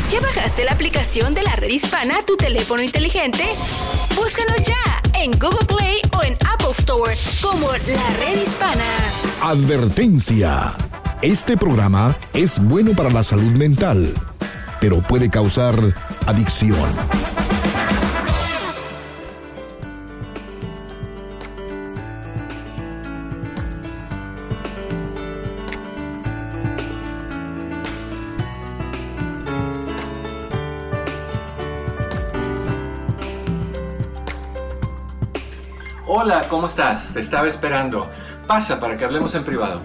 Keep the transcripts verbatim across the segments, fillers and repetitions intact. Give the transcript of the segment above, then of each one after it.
¿Ya bajaste la aplicación de la Red Hispana a tu teléfono inteligente? Búscanos ya en Google Play o en Apple Store como La Red Hispana. Advertencia. Este programa es bueno para la salud mental, pero puede causar adicción. Hola, ¿cómo estás? Te estaba esperando. Pasa para que hablemos en privado.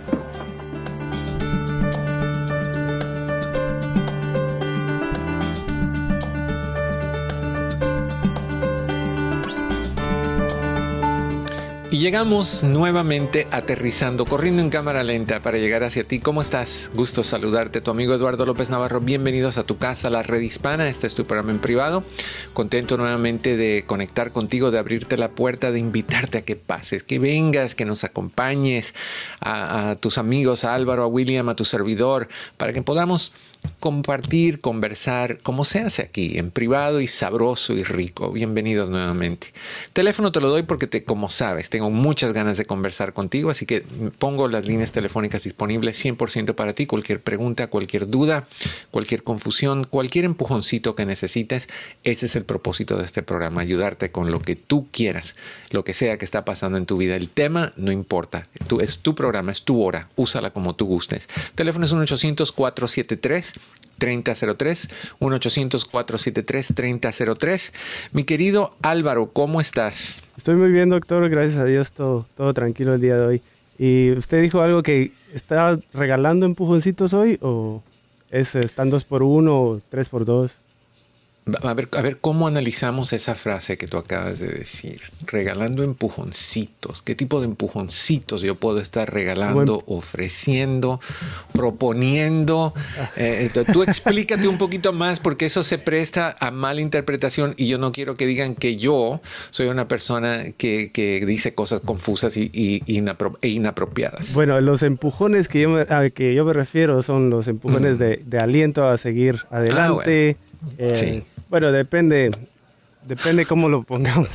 Y llegamos nuevamente aterrizando, corriendo en cámara lenta para llegar hacia ti. ¿Cómo estás? Gusto saludarte, tu amigo Eduardo López Navarro. Bienvenidos a tu casa, La Red Hispana. Este es tu programa en privado. Contento nuevamente de conectar contigo, de abrirte la puerta, de invitarte a que pases, que vengas, que nos acompañes, a, a tus amigos, a Álvaro, a William, a tu servidor, para que podamos compartir, conversar, como se hace aquí, en privado y sabroso y rico. Bienvenidos nuevamente. Teléfono te lo doy porque, te, como sabes, tengo muchas ganas de conversar contigo, así que pongo las líneas telefónicas disponibles cien por ciento para ti. Cualquier pregunta, cualquier duda, cualquier confusión, cualquier empujoncito que necesites, ese es el propósito de este programa, ayudarte con lo que tú quieras, lo que sea que está pasando en tu vida. El tema no importa, tú, es tu programa, es tu hora, úsala como tú gustes. Teléfono es uno ochocientos, cuatrocientos setenta y tres, treinta cero tres, uno ochocientos, cuatrocientos setenta y tres, treinta cero tres. Mi querido Álvaro, ¿cómo estás? Estoy muy bien, doctor, gracias a Dios, todo, todo tranquilo el día de hoy. Y usted dijo algo que está regalando empujoncitos hoy, o es, están dos por uno o tres por dos. A ver, a ver, ¿cómo analizamos esa frase que tú acabas de decir? Regalando empujoncitos. ¿Qué tipo de empujoncitos yo puedo estar regalando, bueno, ofreciendo, proponiendo? Eh, tú explícate un poquito más, porque eso se presta a mala interpretación y yo no quiero que digan que yo soy una persona que, que dice cosas confusas y, y inapro- e inapropiadas. Bueno, los empujones que yo me, a que yo me refiero son los empujones mm. de, de aliento a seguir adelante. Ah, bueno. eh, sí. Bueno, depende, depende cómo lo pongamos.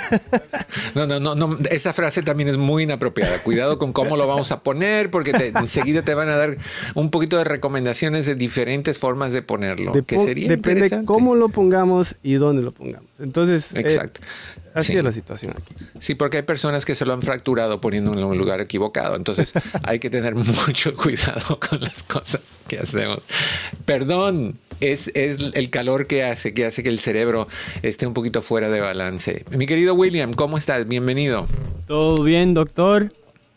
No, no, no, no, esa frase también es muy inapropiada. Cuidado con cómo lo vamos a poner, porque te, enseguida te van a dar un poquito de recomendaciones de diferentes formas de ponerlo. Dep- que sería depende cómo lo pongamos y dónde lo pongamos. Entonces, exacto. Eh, así sí. es la situación aquí. Sí, porque hay personas que se lo han fracturado poniéndolo en un lugar equivocado. Entonces, hay que tener mucho cuidado con las cosas que hacemos. Perdón. Es, es el calor que hace, que hace que el cerebro esté un poquito fuera de balance. Mi querido William, ¿cómo estás? Bienvenido. ¿Todo bien, doctor?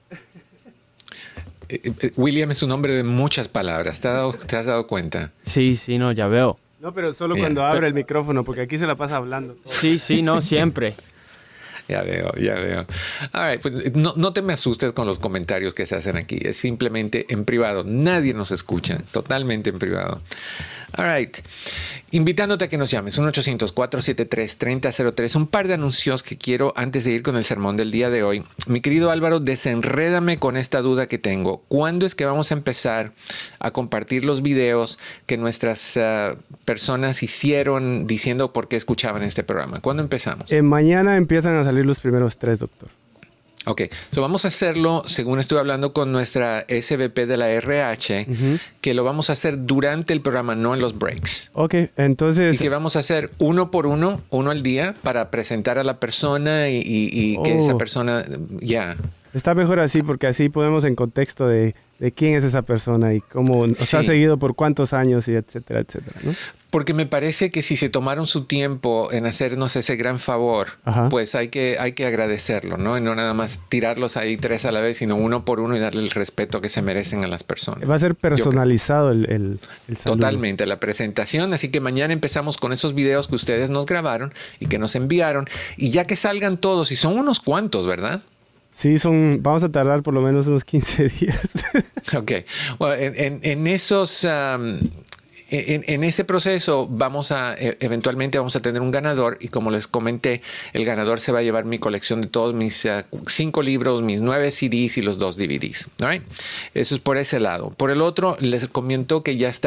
Eh, eh, William es un hombre de muchas palabras. ¿Te has dado, te has dado cuenta? Sí, sí, no, ya veo. No, pero solo Bien. cuando abre el micrófono, porque aquí se la pasa hablando. Sí, sí, no, siempre. Ya veo, ya veo. All right, pues no, no te me asustes con los comentarios que se hacen aquí. Es simplemente en privado. Nadie nos escucha. Totalmente en privado. All right. Invitándote a que nos llames. uno ochocientos, cuatrocientos setenta y tres, treinta cero tres. Un par de anuncios que quiero antes de ir con el sermón del día de hoy. Mi querido Álvaro, desenrédame con esta duda que tengo. ¿Cuándo es que vamos a empezar a compartir los videos que nuestras uh, personas hicieron diciendo por qué escuchaban este programa? ¿Cuándo empezamos? Eh, mañana empiezan a salir los primeros tres, doctor. Ok, so vamos a hacerlo, según estuve hablando con nuestra S V P de la R H, uh-huh. que lo vamos a hacer durante el programa, no en los breaks. Ok, entonces... Y que vamos a hacer uno por uno, uno al día, para presentar a la persona y, y, y oh. que esa persona, ya... Yeah. Está mejor así, porque así podemos en contexto de, de quién es esa persona y cómo nos sí. ha seguido por cuántos años y etcétera, etcétera, ¿no? Porque me parece que si se tomaron su tiempo en hacernos ese gran favor, Ajá. pues hay que, hay que agradecerlo, ¿no? Y no nada más tirarlos ahí tres a la vez, sino uno por uno y darle el respeto que se merecen a las personas. Va a ser personalizado el, el, el saludo. Totalmente, la presentación. Así que mañana empezamos con esos videos que ustedes nos grabaron y que nos enviaron. Y ya que salgan todos, y son unos cuantos, ¿verdad? Sí, son, vamos a tardar por lo menos unos quince días. Ok. Bueno, en, en, en esos... Um, En, en ese proceso vamos a, eventualmente vamos a tener un ganador y como les comenté, el ganador se va a llevar mi colección de todos mis uh, cinco libros, mis nueve C Ds y los dos D V Ds. All right? Eso es por ese lado. Por el otro, les comento que ya está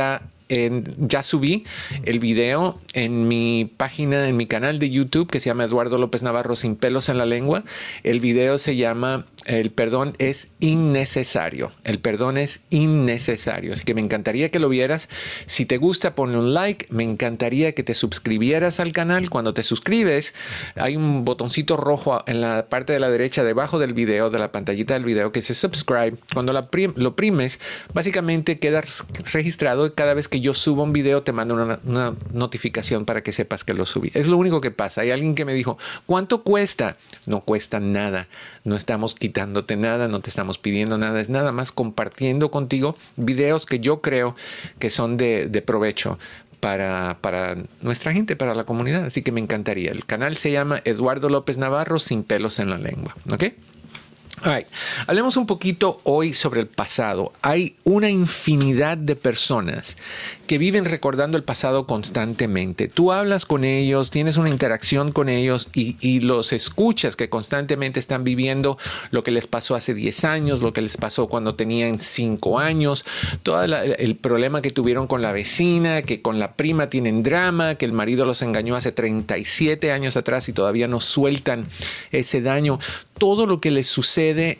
En, ya subí el video en mi página, en mi canal de YouTube que se llama Eduardo López Navarro Sin Pelos en la Lengua. El video se llama El perdón es innecesario. El perdón es innecesario. Así que me encantaría que lo vieras. Si te gusta, ponle un like. Me encantaría que te suscribieras al canal. Cuando te suscribes, hay un botoncito rojo en la parte de la derecha debajo del video, de la pantallita del video, que dice subscribe. Cuando la prim- lo primes, básicamente quedas registrado y cada vez que yo subo un video te mando una, una notificación para que sepas que lo subí. Es lo único que pasa. Hay alguien que me dijo, ¿cuánto cuesta? No cuesta nada. No estamos quitándote nada, no te estamos pidiendo nada. Es nada más compartiendo contigo videos que yo creo que son de, de provecho para, para nuestra gente, para la comunidad. Así que me encantaría. El canal se llama Eduardo López Navarro Sin Pelos en la Lengua. ¿Ok? All right. Hablemos un poquito hoy sobre el pasado. Hay una infinidad de personas que viven recordando el pasado constantemente. Tú hablas con ellos, tienes una interacción con ellos y, y los escuchas que constantemente están viviendo lo que les pasó hace diez años, lo que les pasó cuando tenían cinco años, todo la, el problema que tuvieron con la vecina, que con la prima tienen drama, que el marido los engañó hace treinta y siete años atrás y todavía no sueltan ese daño. Todo lo que les sucede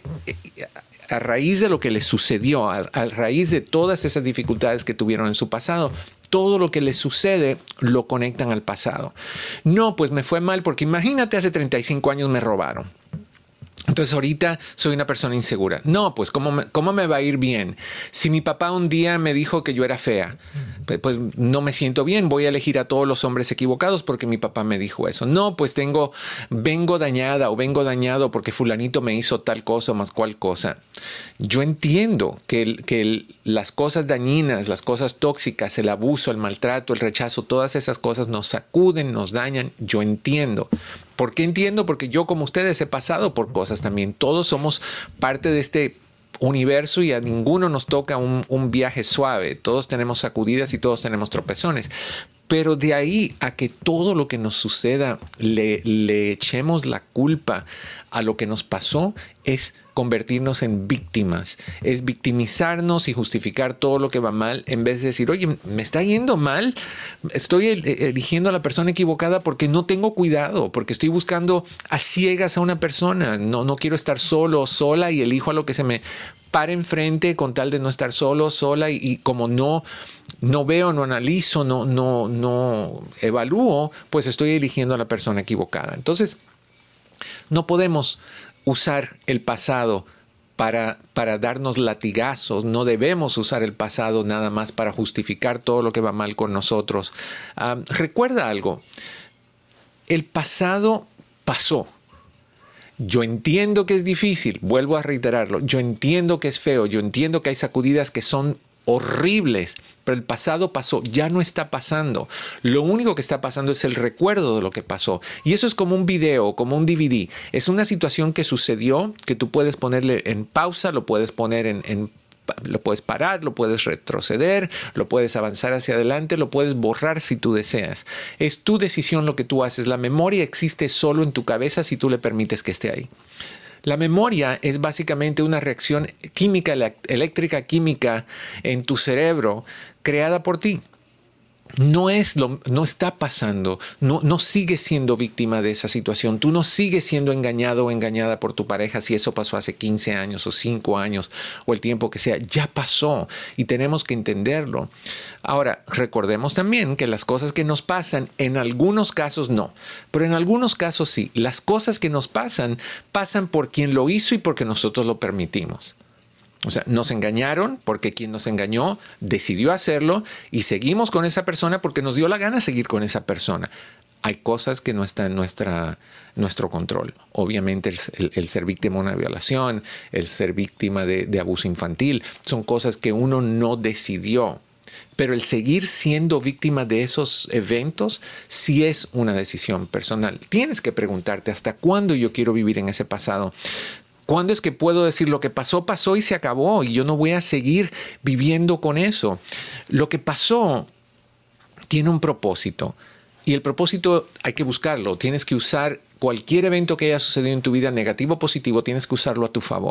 a raíz de lo que les sucedió, a, a raíz de todas esas dificultades que tuvieron en su pasado, todo lo que les sucede lo conectan al pasado. No, pues me fue mal porque imagínate, hace treinta y cinco años me robaron. Entonces ahorita soy una persona insegura. No, pues ¿cómo me, cómo me va a ir bien? Si mi papá un día me dijo que yo era fea, pues, pues no me siento bien. Voy a elegir a todos los hombres equivocados porque mi papá me dijo eso. No, pues tengo, vengo dañada o vengo dañado porque fulanito me hizo tal cosa o más cual cosa. Yo entiendo que, el, que el, las cosas dañinas, las cosas tóxicas, el abuso, el maltrato, el rechazo, todas esas cosas nos sacuden, nos dañan. Yo entiendo. ¿Por qué entiendo? Porque yo, como ustedes, he pasado por cosas también. Todos somos parte de este universo y a ninguno nos toca un, un viaje suave. Todos tenemos sacudidas y todos tenemos tropezones. Pero de ahí a que todo lo que nos suceda le, le echemos la culpa a lo que nos pasó es convertirnos en víctimas, es victimizarnos y justificar todo lo que va mal en vez de decir, oye, me está yendo mal, estoy eligiendo a la persona equivocada porque no tengo cuidado, porque estoy buscando a ciegas a una persona, no, no quiero estar solo o sola y elijo a lo que se me para enfrente con tal de no estar solo, sola y, y como no, no veo, no analizo, no, no, no evalúo, pues estoy eligiendo a la persona equivocada. Entonces, no podemos usar el pasado para, para darnos latigazos. No debemos usar el pasado nada más para justificar todo lo que va mal con nosotros. Uh, recuerda algo. El pasado pasó. Yo entiendo que es difícil, vuelvo a reiterarlo. Yo entiendo que es feo, yo entiendo que hay sacudidas que son horribles, pero el pasado pasó, ya no está pasando. Lo único que está pasando es el recuerdo de lo que pasó. Y eso es como un video, como un D V D. Es una situación que sucedió, que tú puedes ponerle en pausa, lo puedes poner en, en lo puedes parar, lo puedes retroceder, lo puedes avanzar hacia adelante, lo puedes borrar si tú deseas. Es tu decisión lo que tú haces. La memoria existe solo en tu cabeza si tú le permites que esté ahí. La memoria es básicamente una reacción química, eléctrica química en tu cerebro creada por ti. No es lo, no está pasando, no, no sigues siendo víctima de esa situación, tú no sigues siendo engañado o engañada por tu pareja si eso pasó hace quince años o cinco años o el tiempo que sea, ya pasó y tenemos que entenderlo. Ahora, recordemos también que las cosas que nos pasan, en algunos casos no, pero en algunos casos sí, las cosas que nos pasan, pasan por quien lo hizo y porque nosotros lo permitimos. O sea, nos engañaron porque quien nos engañó decidió hacerlo y seguimos con esa persona porque nos dio la gana seguir con esa persona. Hay cosas que no están en nuestra, nuestro control. Obviamente el, el, el ser víctima de una violación, el ser víctima de, de abuso infantil, son cosas que uno no decidió. Pero el seguir siendo víctima de esos eventos sí es una decisión personal. Tienes que preguntarte hasta cuándo yo quiero vivir en ese pasado. ¿Cuándo es que puedo decir lo que pasó, pasó y se acabó y yo no voy a seguir viviendo con eso? Lo que pasó tiene un propósito y el propósito hay que buscarlo. Tienes que usar cualquier evento que haya sucedido en tu vida, negativo o positivo, tienes que usarlo a tu favor.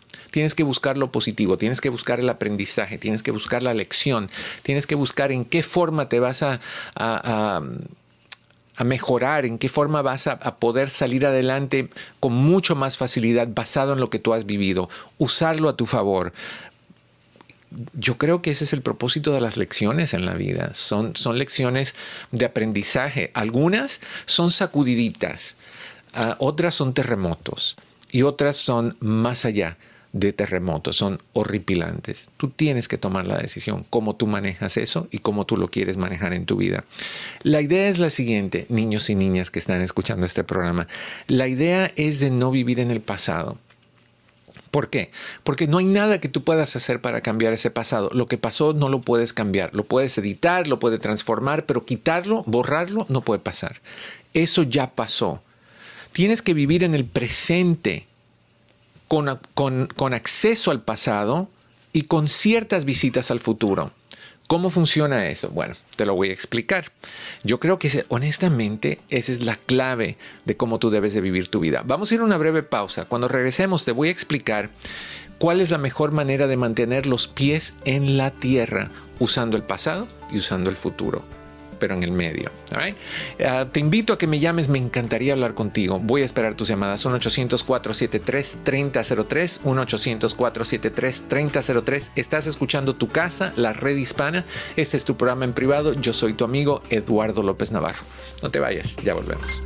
Tienes que buscar lo positivo, tienes que buscar el aprendizaje, tienes que buscar la lección, tienes que buscar en qué forma te vas a, a, a, a mejorar, en qué forma vas a, a poder salir adelante con mucho más facilidad basado en lo que tú has vivido. Usarlo a tu favor. Yo creo que ese es el propósito de las lecciones en la vida. Son, son lecciones de aprendizaje. Algunas son sacudiditas, uh, otras son terremotos y otras son más allá de terremotos, son horripilantes. Tú tienes que tomar la decisión cómo tú manejas eso y cómo tú lo quieres manejar en tu vida. La idea es la siguiente, niños y niñas que están escuchando este programa. La idea es de no vivir en el pasado. ¿Por qué? Porque no hay nada que tú puedas hacer para cambiar ese pasado. Lo que pasó no lo puedes cambiar. Lo puedes editar, lo puedes transformar, pero quitarlo, borrarlo, no puede pasar. Eso ya pasó. Tienes que vivir en el presente con, con, con acceso al pasado y con ciertas visitas al futuro. ¿Cómo funciona eso? Bueno, te lo voy a explicar. Yo creo que honestamente esa es la clave de cómo tú debes de vivir tu vida. Vamos a ir a una breve pausa. Cuando regresemos te voy a explicar cuál es la mejor manera de mantener los pies en la tierra usando el pasado y usando el futuro, pero en el medio. All right? Uh, te invito a que me llames, me encantaría hablar contigo. Voy a esperar tus llamadas. uno ochocientos, cuatrocientos setenta y tres, treinta cero tres, uno ochocientos, cuatrocientos setenta y tres, treinta cero tres. Estás escuchando Tu Casa, la Red Hispana. Este es tu programa en privado. Yo soy tu amigo Eduardo López Navarro. No te vayas, ya volvemos.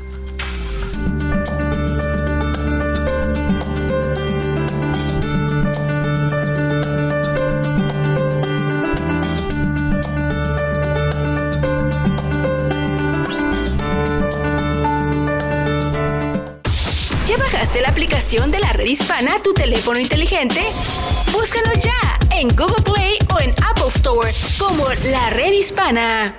¿De la aplicación de la Red Hispana a tu teléfono inteligente? Búscalo ya en Google Play o en Apple Store como la Red Hispana.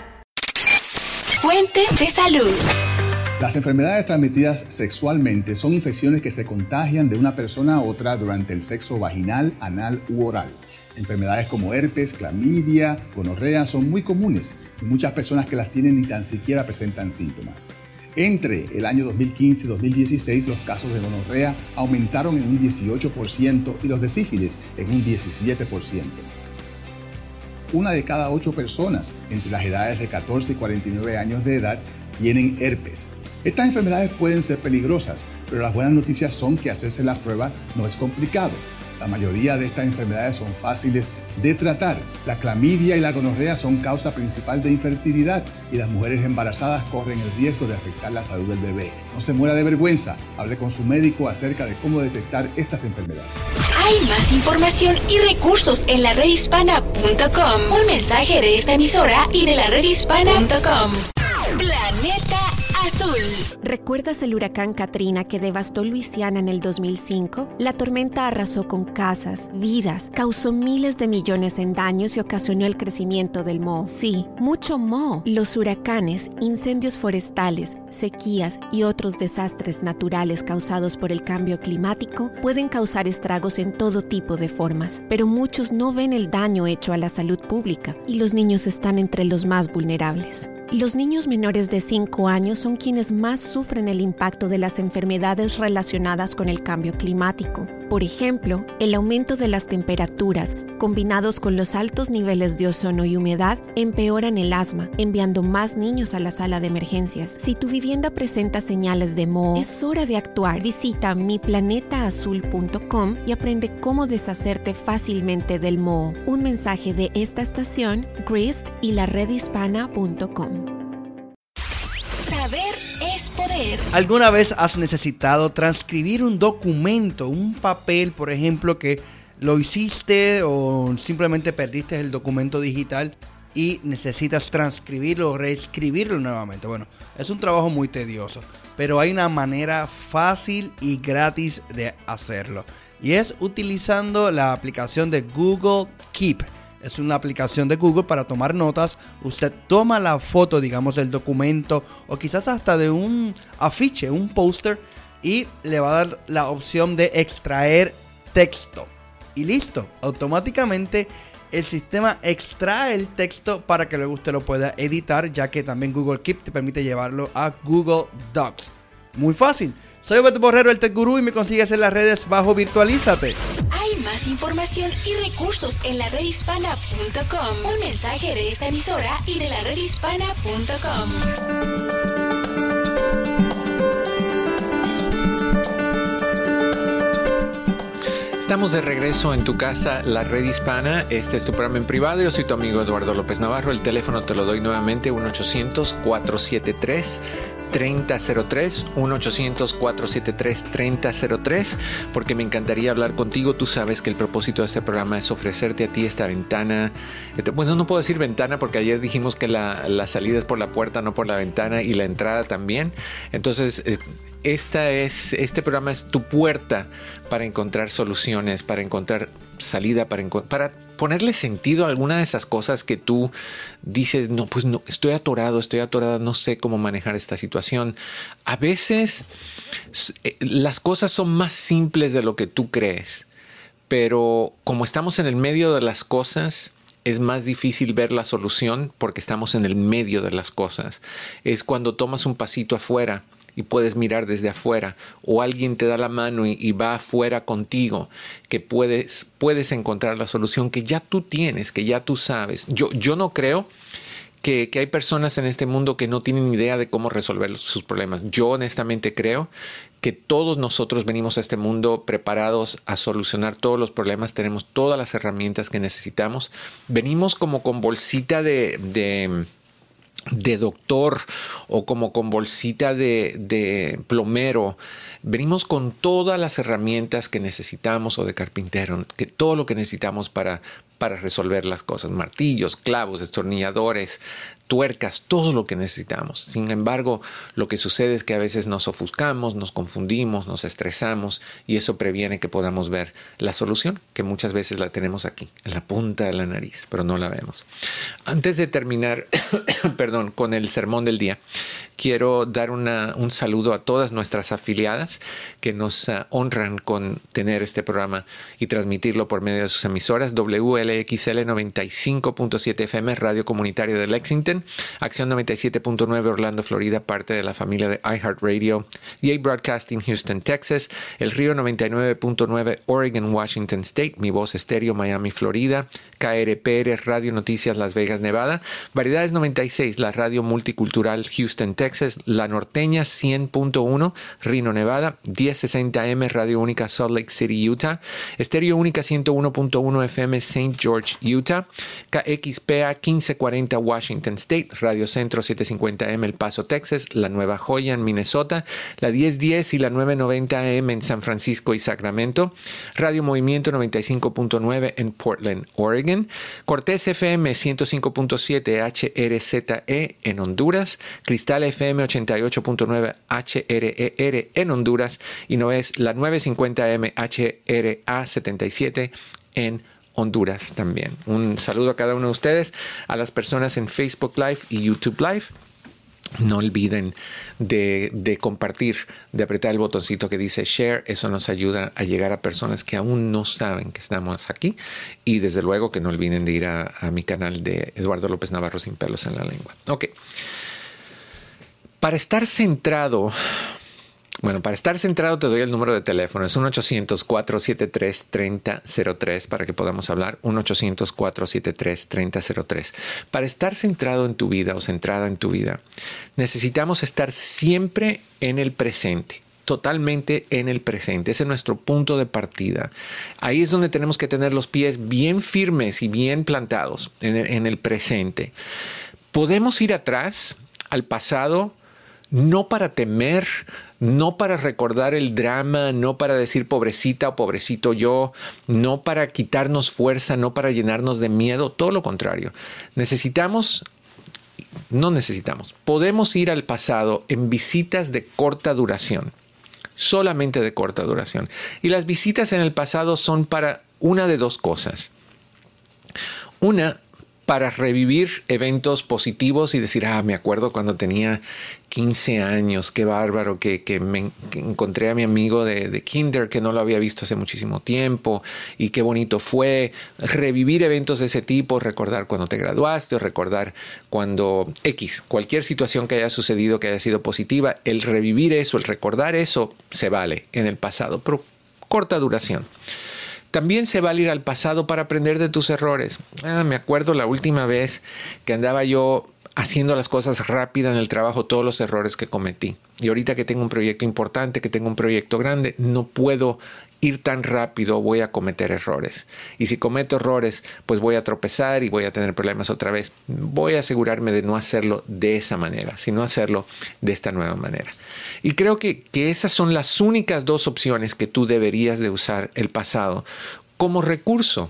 Fuente de salud. Las enfermedades transmitidas sexualmente son infecciones que se contagian de una persona a otra durante el sexo vaginal, anal u oral. Enfermedades como herpes, clamidia, gonorrea son muy comunes y muchas personas que las tienen ni tan siquiera presentan síntomas. Entre el año dos mil quince y dos mil dieciséis, los casos de gonorrea aumentaron en un dieciocho por ciento y los de sífilis en un diecisiete por ciento. Una de cada ocho personas entre las edades de catorce y cuarenta y nueve años de edad tienen herpes. Estas enfermedades pueden ser peligrosas, pero las buenas noticias son que hacerse la prueba no es complicado. La mayoría de estas enfermedades son fáciles de tratar. La clamidia y la gonorrea son causa principal de infertilidad y las mujeres embarazadas corren el riesgo de afectar la salud del bebé. No se muera de vergüenza. Hable con su médico acerca de cómo detectar estas enfermedades. Hay más información y recursos en la red hispana punto com. Un mensaje de esta emisora y de la red hispana punto com. Planeta Azul. ¿Recuerdas el huracán Katrina que devastó Luisiana en el dos mil cinco? La tormenta arrasó con casas, vidas, causó miles de millones en daños y ocasionó el crecimiento del moho. Sí, mucho moho. Los huracanes, incendios forestales, sequías y otros desastres naturales causados por el cambio climático pueden causar estragos en todo tipo de formas, pero muchos no ven el daño hecho a la salud pública y los niños están entre los más vulnerables. Los niños menores de cinco años son quienes más sufren el impacto de las enfermedades relacionadas con el cambio climático. Por ejemplo, el aumento de las temperaturas, combinados con los altos niveles de ozono y humedad, empeoran el asma, enviando más niños a la sala de emergencias. Si tu vivienda presenta señales de moho, es hora de actuar. Visita mi planeta azul punto com y aprende cómo deshacerte fácilmente del moho. Un mensaje de esta estación, Grist y la red hispana punto com. Saber es poder. ¿Alguna vez has necesitado transcribir un documento, un papel, por ejemplo, que lo hiciste o simplemente perdiste el documento digital y necesitas transcribirlo o reescribirlo nuevamente? Bueno, es un trabajo muy tedioso, pero hay una manera fácil y gratis de hacerlo. Y es utilizando la aplicación de Google Keep. Es una aplicación de Google para tomar notas. Usted toma la foto, digamos, del documento o quizás hasta de un afiche, un póster, y le va a dar la opción de extraer texto. Y listo, automáticamente el sistema extrae el texto para que luego usted lo pueda editar, ya que también Google Keep te permite llevarlo a Google Docs. Muy fácil. Soy Beto Borrero, el Tech Gurú, y me consigues en las redes bajo Virtualízate. Hay más información y recursos en la red hispana punto com. Un mensaje de esta emisora y de la red hispana punto com. Estamos de regreso en tu casa, la red hispana. Este es tu programa en privado. Yo soy tu amigo Eduardo López Navarro. El teléfono te lo doy nuevamente, uno ochocientos, cuatro siete tres, tres cero cero tres, uno ochocientos, cuatro siete tres, tres cero cero tres, porque me encantaría hablar contigo. Tú sabes que el propósito de este programa es ofrecerte a ti esta ventana. Bueno, no puedo decir ventana porque ayer dijimos que la, la salida es por la puerta, no por la ventana, y la entrada también. Entonces, eh, Esta es, este programa es tu puerta para encontrar soluciones, para encontrar salida, para, para ponerle sentido a alguna de esas cosas que tú dices, no, pues no, estoy atorado, estoy atorada, no sé cómo manejar esta situación. A veces las cosas son más simples de lo que tú crees, pero como estamos en el medio de las cosas, es más difícil ver la solución porque estamos en el medio de las cosas. Es cuando tomas un pasito afuera y puedes mirar desde afuera, o alguien te da la mano y, y va afuera contigo, que puedes, puedes encontrar la solución que ya tú tienes, que ya tú sabes. Yo, yo no creo que, que hay personas en este mundo que no tienen idea de cómo resolver los, sus problemas. Yo honestamente creo que todos nosotros venimos a este mundo preparados a solucionar todos los problemas. Tenemos todas las herramientas que necesitamos. Venimos como con bolsita de... de de doctor o como con bolsita de, de plomero. Venimos con todas las herramientas que necesitamos, o de carpintero, que todo lo que necesitamos para, para resolver las cosas. Martillos, clavos, destornilladores, tuercas, todo lo que necesitamos. Sin embargo, lo que sucede es que a veces nos ofuscamos, nos confundimos, nos estresamos, y eso previene que podamos ver la solución, que muchas veces la tenemos aquí, en la punta de la nariz, pero no la vemos. Antes de terminar, perdón, con el sermón del día, quiero dar una, un saludo a todas nuestras afiliadas que nos uh, honran con tener este programa y transmitirlo por medio de sus emisoras. W L X L noventa y cinco punto siete F M, Radio Comunitario de Lexington. Acción noventa y siete punto nueve Orlando, Florida, parte de la familia de iHeartRadio. Y A Broadcasting, Houston, Texas. El Río noventa y nueve punto nueve Oregon, Washington State. Mi Voz Estéreo, Miami, Florida. K R P R, Radio Noticias, Las Vegas, Nevada. Variedades noventa y seis, la Radio Multicultural, Houston, Texas. La Norteña cien punto uno, Reno, Nevada. diez sesenta M, Radio Única, Salt Lake City, Utah. Estéreo Única ciento uno punto uno F M, Saint George, Utah. K X P A quince cuarenta, Washington State. Radio Centro setecientos cincuenta M, El Paso, Texas. La Nueva Joya en Minnesota. La diez diez y la nueve noventa M en San Francisco y Sacramento. Radio Movimiento noventa y cinco punto nueve en Portland, Oregon. Cortés F M ciento cinco punto siete H R Z E en Honduras. Cristal F M ochenta y ocho punto nueve H R E R en Honduras. Y no es la nueve cincuenta M H R A setenta y siete en Honduras también. Un saludo a cada uno de ustedes, a las personas en Facebook Live y YouTube Live. No olviden de, de compartir, de apretar el botoncito que dice share. Eso nos ayuda a llegar a personas que aún no saben que estamos aquí. Y desde luego que no olviden de ir a, a mi canal de Eduardo López Navarro, Sin Pelos en la Lengua. Ok. Para estar centrado... Bueno, para estar centrado te doy el número de teléfono. Es uno ochocientos, cuatro siete tres, tres cero cero tres para que podamos hablar. uno ochocientos, cuatro siete tres, tres cero cero tres. Para estar centrado en tu vida o centrada en tu vida, necesitamos estar siempre en el presente. Totalmente en el presente. Ese es nuestro punto de partida. Ahí es donde tenemos que tener los pies bien firmes y bien plantados en el, en el presente. Podemos ir atrás, al pasado, no para temer, no para recordar el drama, no para decir pobrecita o pobrecito yo, no para quitarnos fuerza, no para llenarnos de miedo, todo lo contrario. Necesitamos, no necesitamos, podemos ir al pasado en visitas de corta duración, solamente de corta duración. Y las visitas en el pasado son para una de dos cosas. Una, para revivir eventos positivos y decir, ah, me acuerdo cuando tenía quince años, qué bárbaro, que, que me que encontré a mi amigo de, de kinder que no lo había visto hace muchísimo tiempo y qué bonito fue. Revivir eventos de ese tipo, recordar cuando te graduaste o recordar cuando X, cualquier situación que haya sucedido que haya sido positiva, el revivir eso, el recordar eso, se vale en el pasado, pero corta duración. También se vale ir al pasado para aprender de tus errores. Ah, me acuerdo la última vez que andaba yo haciendo las cosas rápida en el trabajo, todos los errores que cometí. Y ahorita que tengo un proyecto importante, que tengo un proyecto grande, no puedo ir tan rápido, voy a cometer errores. Y si cometo errores, pues voy a tropezar y voy a tener problemas otra vez. Voy a asegurarme de no hacerlo de esa manera, sino hacerlo de esta nueva manera. Y creo que, que esas son las únicas dos opciones que tú deberías de usar el pasado como recurso,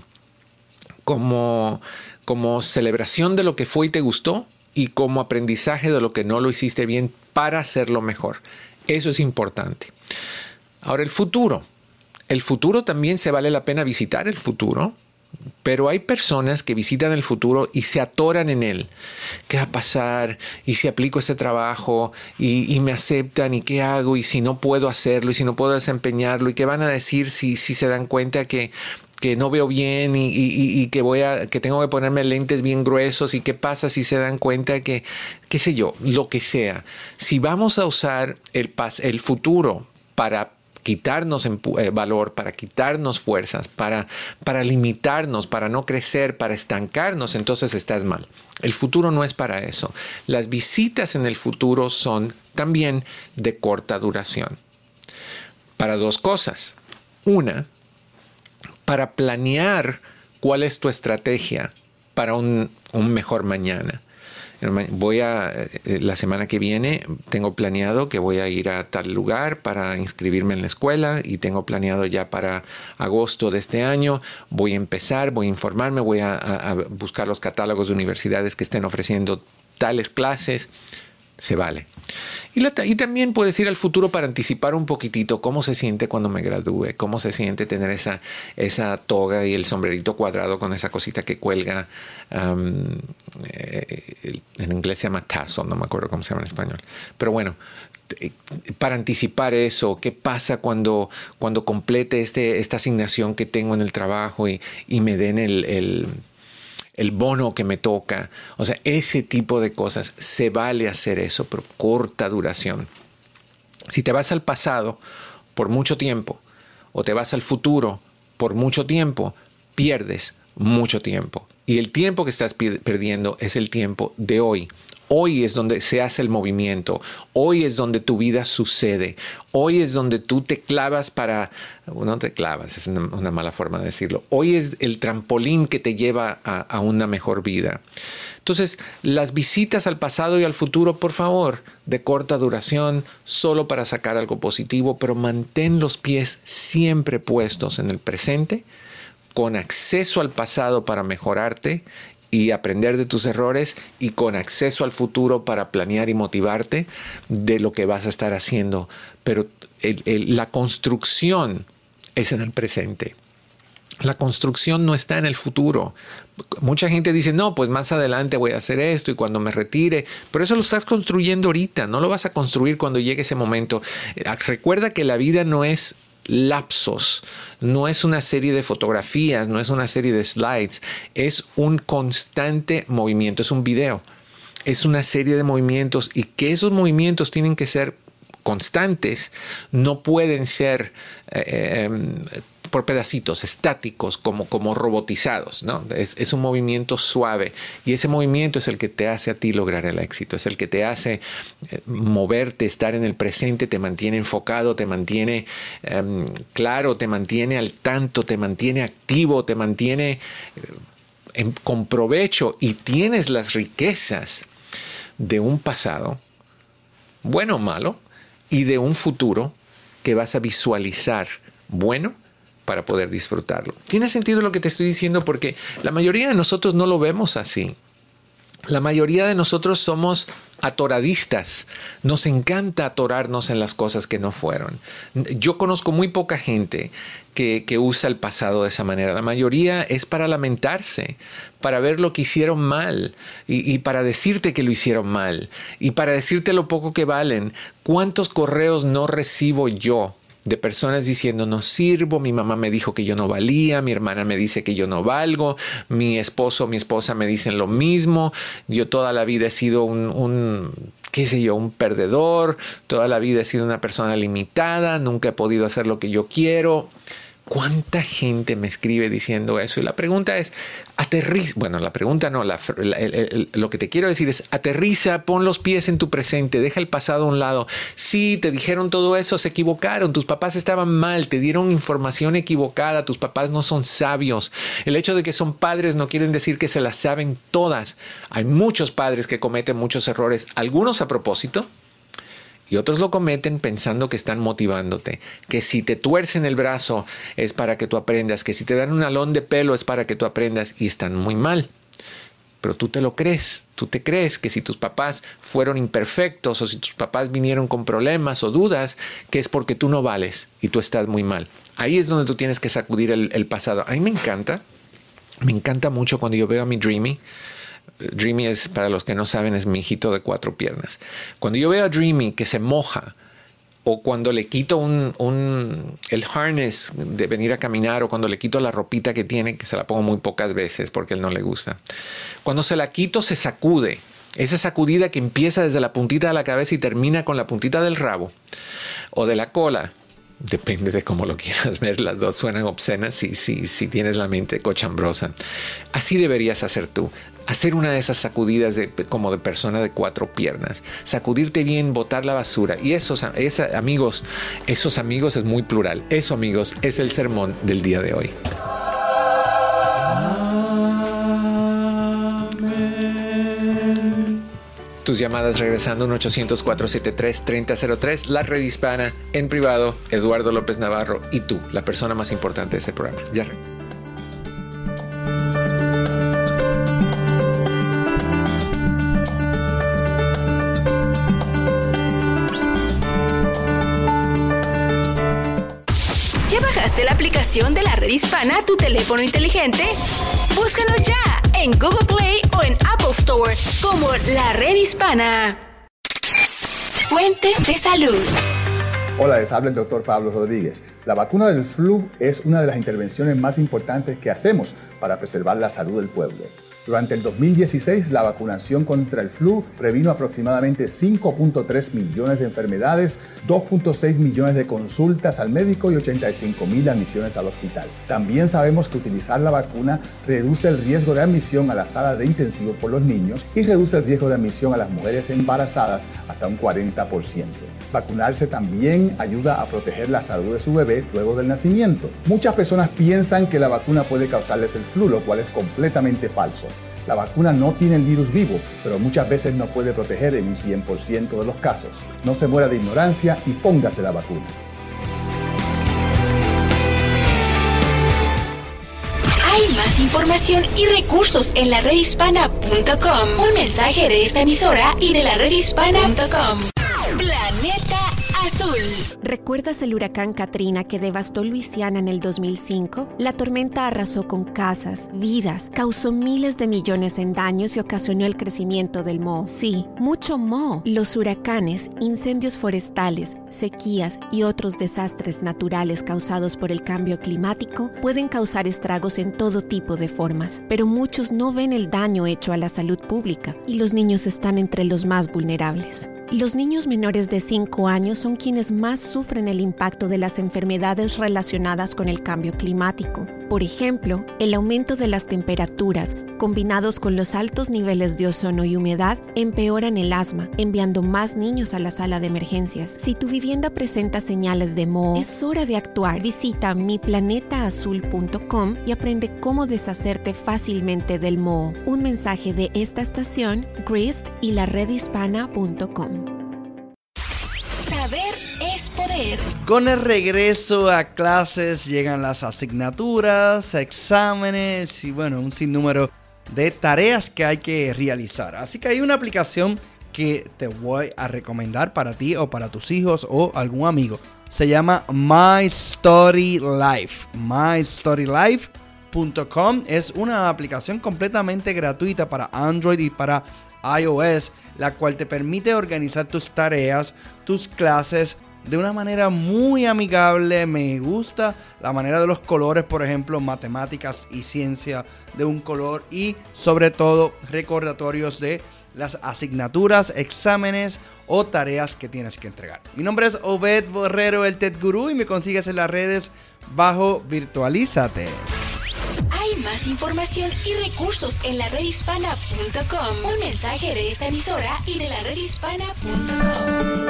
como, como celebración de lo que fue y te gustó, y como aprendizaje de lo que no lo hiciste bien para hacerlo mejor. Eso es importante. Ahora, el futuro. El futuro también se vale la pena visitar el futuro, pero hay personas que visitan el futuro y se atoran en él. ¿Qué va a pasar? ¿Y si aplico este trabajo? ¿Y, y me aceptan? ¿Y qué hago? ¿Y si no puedo hacerlo? ¿Y si no puedo desempeñarlo? ¿Y qué van a decir si, si se dan cuenta que... que no veo bien y, y, y que voy a que tengo que ponerme lentes bien gruesos? ¿Y qué pasa si se dan cuenta que, qué sé yo, lo que sea? Si vamos a usar el, pas, el futuro para quitarnos eh, valor, para quitarnos fuerzas, para, para limitarnos, para no crecer, para estancarnos, entonces estás mal. El futuro no es para eso. Las visitas en el futuro son también de corta duración. Para dos cosas. Una, para planear cuál es tu estrategia para un, un mejor mañana. Voy a, la semana que viene tengo planeado que voy a ir a tal lugar para inscribirme en la escuela y tengo planeado ya para agosto de este año. Voy a empezar, voy a informarme, voy a, a, a buscar los catálogos de universidades que estén ofreciendo tales clases. Se vale. Y, la, y también puedes ir al futuro para anticipar un poquitito cómo se siente cuando me gradúe, cómo se siente tener esa, esa toga y el sombrerito cuadrado con esa cosita que cuelga. Um, eh, en inglés se llama tassel, no me acuerdo cómo se llama en español. Pero bueno, para anticipar eso, qué pasa cuando, cuando complete este, esta asignación que tengo en el trabajo y, y me den el... el el bono que me toca. O sea, ese tipo de cosas. Se vale hacer eso, pero corta duración. Si te vas al pasado por mucho tiempo o te vas al futuro por mucho tiempo, pierdes mucho tiempo. Y el tiempo que estás perdiendo es el tiempo de hoy. Hoy es donde se hace el movimiento. Hoy es donde tu vida sucede. Hoy es donde tú te clavas para... No te clavas, es una, una mala forma de decirlo. Hoy es el trampolín que te lleva a, a una mejor vida. Entonces, las visitas al pasado y al futuro, por favor, de corta duración, solo para sacar algo positivo, pero mantén los pies siempre puestos en el presente, con acceso al pasado para mejorarte y aprender de tus errores, y con acceso al futuro para planear y motivarte de lo que vas a estar haciendo. Pero el, el, la construcción es en el presente. La construcción no está en el futuro. Mucha gente dice, no, pues más adelante voy a hacer esto y cuando me retire. Pero eso lo estás construyendo ahorita, no lo vas a construir cuando llegue ese momento. Recuerda que la vida no es lapsos, no es una serie de fotografías, no es una serie de slides, es un constante movimiento, es un video, es una serie de movimientos, y que esos movimientos tienen que ser constantes, no pueden ser eh, eh, por pedacitos, estáticos, como, como robotizados, ¿no? Es, es un movimiento suave, y ese movimiento es el que te hace a ti lograr el éxito, es el que te hace eh, moverte, estar en el presente, te mantiene enfocado, te mantiene eh, claro, te mantiene al tanto, te mantiene activo, te mantiene eh, en, con provecho, y tienes las riquezas de un pasado, bueno o malo, y de un futuro que vas a visualizar bueno para poder disfrutarlo. ¿Tiene sentido lo que te estoy diciendo? Porque la mayoría de nosotros no lo vemos así. La mayoría de nosotros somos atoradistas. Nos encanta atorarnos en las cosas que no fueron. Yo conozco muy poca gente que, que usa el pasado de esa manera. La mayoría es para lamentarse, para ver lo que hicieron mal y, y para decirte que lo hicieron mal y para decirte lo poco que valen. ¿Cuántos correos no recibo yo de personas diciendo no sirvo, mi mamá me dijo que yo no valía, mi hermana me dice que yo no valgo, mi esposo o mi esposa me dicen lo mismo, yo toda la vida he sido un, un, qué sé yo, un perdedor, toda la vida he sido una persona limitada, nunca he podido hacer lo que yo quiero? ¿Cuánta gente me escribe diciendo eso? Y la pregunta es, aterriza. Bueno, la pregunta no, la, la, el, el, lo que te quiero decir es, aterriza, pon los pies en tu presente, deja el pasado a un lado. Sí, te dijeron todo eso, se equivocaron, tus papás estaban mal, te dieron información equivocada, tus papás no son sabios. El hecho de que son padres no quieren decir que se las saben todas. Hay muchos padres que cometen muchos errores, algunos a propósito, y otros lo cometen pensando que están motivándote, que si te tuercen el brazo es para que tú aprendas, que si te dan un alón de pelo es para que tú aprendas, y están muy mal. Pero tú te lo crees, tú te crees que si tus papás fueron imperfectos o si tus papás vinieron con problemas o dudas, que es porque tú no vales y tú estás muy mal. Ahí es donde tú tienes que sacudir el, el pasado. A mí me encanta, me encanta mucho cuando yo veo a mi Dreamy. Dreamy es, para los que no saben, es mi hijito de cuatro piernas. Cuando yo veo a Dreamy que se moja, o cuando le quito un, un, el harness de venir a caminar, o cuando le quito la ropita que tiene, que se la pongo muy pocas veces porque a él no le gusta. Cuando se la quito, se sacude. Esa sacudida que empieza desde la puntita de la cabeza y termina con la puntita del rabo o de la cola. Depende de cómo lo quieras ver, las dos suenan obscenas si, si, si tienes la mente cochambrosa. Así deberías hacer tú. Hacer una de esas sacudidas de, como de persona de cuatro piernas. Sacudirte bien, botar la basura. Y esos esa, amigos, esos amigos es muy plural. Eso, amigos, es el sermón del día de hoy. Tus llamadas regresando, uno ochocientos, cuatrocientos setenta y tres, treinta cero tres, la red hispana, en privado, Eduardo López Navarro y tú, la persona más importante de ese programa. Ya re. ¿Ya bajaste la aplicación de la red hispana a tu teléfono inteligente? Búscalo ya en Google Play o en Apple Store como La Red Hispana. Fuente de salud. Hola, les habla el doctor Pablo Rodríguez. La vacuna del flu es una de las intervenciones más importantes que hacemos para preservar la salud del pueblo. Durante el dos mil dieciséis, la vacunación contra el flu previno aproximadamente cinco punto tres millones de enfermedades, dos punto seis millones de consultas al médico y ochenta y cinco mil admisiones al hospital. También sabemos que utilizar la vacuna reduce el riesgo de admisión a la sala de intensivo por los niños y reduce el riesgo de admisión a las mujeres embarazadas hasta un cuarenta por ciento. Vacunarse también ayuda a proteger la salud de su bebé luego del nacimiento. Muchas personas piensan que la vacuna puede causarles el flu, lo cual es completamente falso. La vacuna no tiene el virus vivo, pero muchas veces no puede proteger en un cien por ciento de los casos. No se muera de ignorancia y póngase la vacuna. Hay más información y recursos en la red hispana punto com. Un mensaje de esta emisora y de la red hispana punto com. Planeta Azul. ¿Recuerdas el huracán Katrina que devastó Luisiana en el dos mil cinco? La tormenta arrasó con casas, vidas, causó miles de millones en daños y ocasionó el crecimiento del moho. Sí, mucho moho. Los huracanes, incendios forestales, sequías y otros desastres naturales causados por el cambio climático pueden causar estragos en todo tipo de formas, pero muchos no ven el daño hecho a la salud pública y los niños están entre los más vulnerables. Los niños menores de cinco años son quienes más sufren el impacto de las enfermedades relacionadas con el cambio climático. Por ejemplo, el aumento de las temperaturas, combinados con los altos niveles de ozono y humedad, empeoran el asma, enviando más niños a la sala de emergencias. Si tu vivienda presenta señales de moho, es hora de actuar. Visita mi planeta azul punto com y aprende cómo deshacerte fácilmente del moho. Un mensaje de esta estación, Grist y la red hispana punto com. Saber es poder. Con el regreso a clases llegan las asignaturas, exámenes y bueno, un sinnúmero de tareas que hay que realizar. Así que hay una aplicación que te voy a recomendar para ti o para tus hijos o algún amigo. Se llama My Story Life. my story life punto com es una aplicación completamente gratuita para Android y para iOS, la cual te permite organizar tus tareas, tus clases de una manera muy amigable. Me gusta la manera de los colores, por ejemplo, matemáticas y ciencia de un color y sobre todo recordatorios de las asignaturas, exámenes o tareas que tienes que entregar. Mi nombre es Obed Borrero, el Tech Gurú, y me consigues en las redes bajo Virtualízate. Hay más información y recursos en la red hispana punto com. Un mensaje de esta emisora y de la red hispana punto com.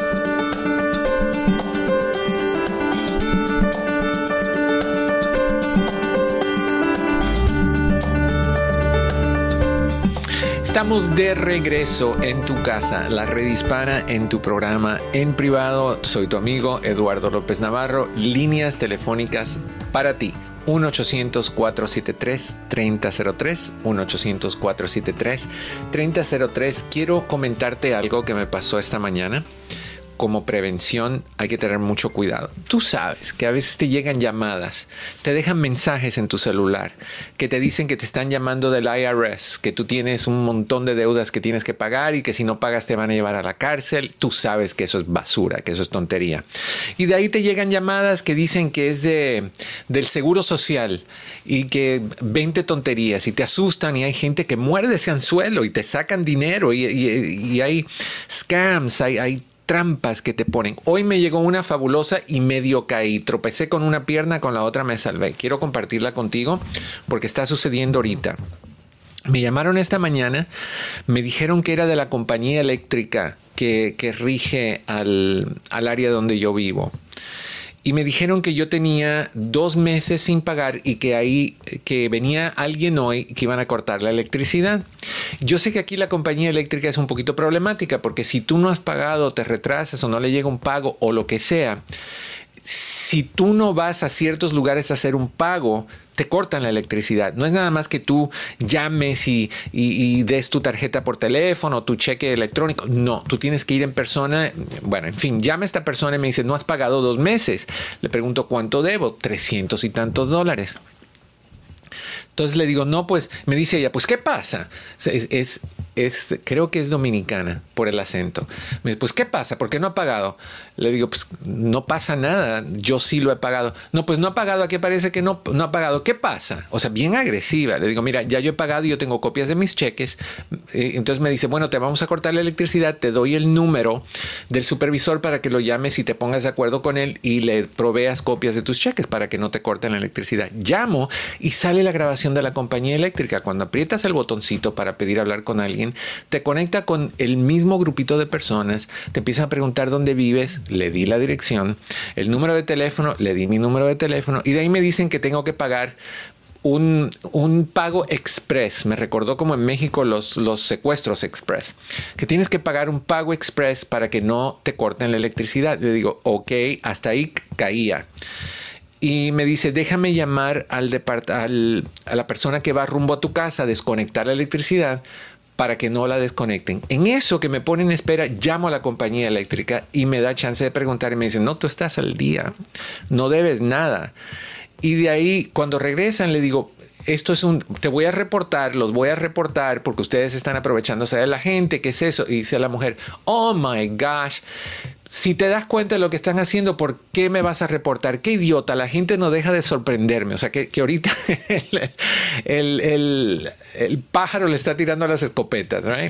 Estamos de regreso en tu casa, la red hispana, en tu programa en privado. Soy tu amigo Eduardo López Navarro. Líneas telefónicas para ti. uno ochocientos, cuatrocientos setenta y tres, treinta cero tres, uno ochocientos, cuatrocientos setenta y tres, treinta cero tres. Quiero comentarte algo que me pasó esta mañana. Como prevención hay que tener mucho cuidado. Tú sabes que a veces te llegan llamadas, te dejan mensajes en tu celular que te dicen que te están llamando del I R S, que tú tienes un montón de deudas que tienes que pagar y que si no pagas te van a llevar a la cárcel. Tú sabes que eso es basura, que eso es tontería. Y de ahí te llegan llamadas que dicen que es de, del seguro social y que veinte tonterías y te asustan, y hay gente que muerde ese anzuelo y te sacan dinero y, y, y hay scams, hay, hay trampas que te ponen. Hoy me llegó una fabulosa y medio caí. Tropecé con una pierna, con la otra me salvé. Quiero compartirla contigo porque está sucediendo ahorita. Me llamaron esta mañana, me dijeron que era de la compañía eléctrica que, que rige al, al área donde yo vivo. Y me dijeron que yo tenía dos meses sin pagar y que ahí, que venía alguien hoy que iban a cortar la electricidad. Yo sé que aquí la compañía eléctrica es un poquito problemática porque si tú no has pagado, te retrasas o no le llega un pago o lo que sea, si tú no vas a ciertos lugares a hacer un pago, te cortan la electricidad. No es nada más que tú llames y, y, y des tu tarjeta por teléfono, tu cheque electrónico. No, tú tienes que ir en persona. Bueno, en fin, llama a esta persona y me dice, no has pagado dos meses. Le pregunto, ¿cuánto debo? trescientos y tantos dólares. Entonces le digo, no, pues, me dice ella, pues, ¿qué pasa? Es, es, es, creo que es dominicana por el acento. Me dice, pues, ¿qué pasa? ¿Por qué no ha pagado? Le digo, pues, no pasa nada. Yo sí lo he pagado. No, pues, no ha pagado. Aquí parece que no, no ha pagado. ¿Qué pasa? O sea, bien agresiva. Le digo, mira, ya yo he pagado y yo tengo copias de mis cheques. Entonces me dice, bueno, te vamos a cortar la electricidad. Te doy el número del supervisor para que lo llames y te pongas de acuerdo con él y le proveas copias de tus cheques para que no te corten la electricidad. Llamo y sale la grabación de la compañía eléctrica. Cuando aprietas el botoncito para pedir hablar con alguien, te conecta con el mismo grupito de personas, te empiezan a preguntar dónde vives, le di la dirección, el número de teléfono, le di mi número de teléfono, y de ahí me dicen que tengo que pagar un, un pago express. Me recordó como en México los, los secuestros express, que tienes que pagar un pago express para que no te corten la electricidad. Le digo, ok, hasta ahí caía. Y me dice, déjame llamar al depart- al, a la persona que va rumbo a tu casa a desconectar la electricidad para que no la desconecten. En eso que me ponen en espera, llamo a la compañía eléctrica y me da chance de preguntar y me dicen, no, tú estás al día, no debes nada. Y de ahí, cuando regresan, le digo, esto es un, te voy a reportar, los voy a reportar porque ustedes están aprovechándose de la gente, ¿qué es eso? Y dice la mujer, oh my gosh, si te das cuenta de lo que están haciendo, ¿por qué me vas a reportar? ¡Qué idiota! La gente no deja de sorprenderme. O sea, que, que ahorita el, el, el, el pájaro le está tirando las escopetas, ¿right?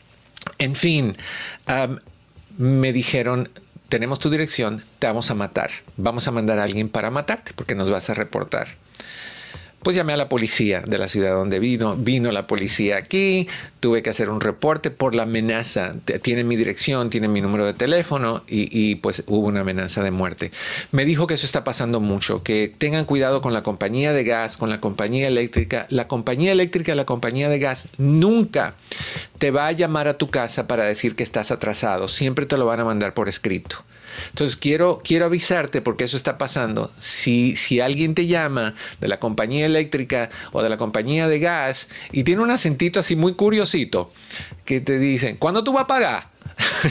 En fin, um, me dijeron, tenemos tu dirección, te vamos a matar. Vamos a mandar a alguien para matarte porque nos vas a reportar. Pues llamé a la policía de la ciudad donde vino. Vino la policía aquí. Tuve que hacer un reporte por la amenaza. Tienen mi dirección, tienen mi número de teléfono y, y pues hubo una amenaza de muerte. Me dijo que eso está pasando mucho, que tengan cuidado con la compañía de gas, con la compañía eléctrica. La compañía eléctrica, la compañía de gas nunca te va a llamar a tu casa para decir que estás atrasado. Siempre te lo van a mandar por escrito. Entonces quiero, quiero avisarte porque eso está pasando. Si, si alguien te llama de la compañía eléctrica o de la compañía de gas y tiene un acentito así muy curiosito que te dicen, ¿cuándo tú vas a pagar?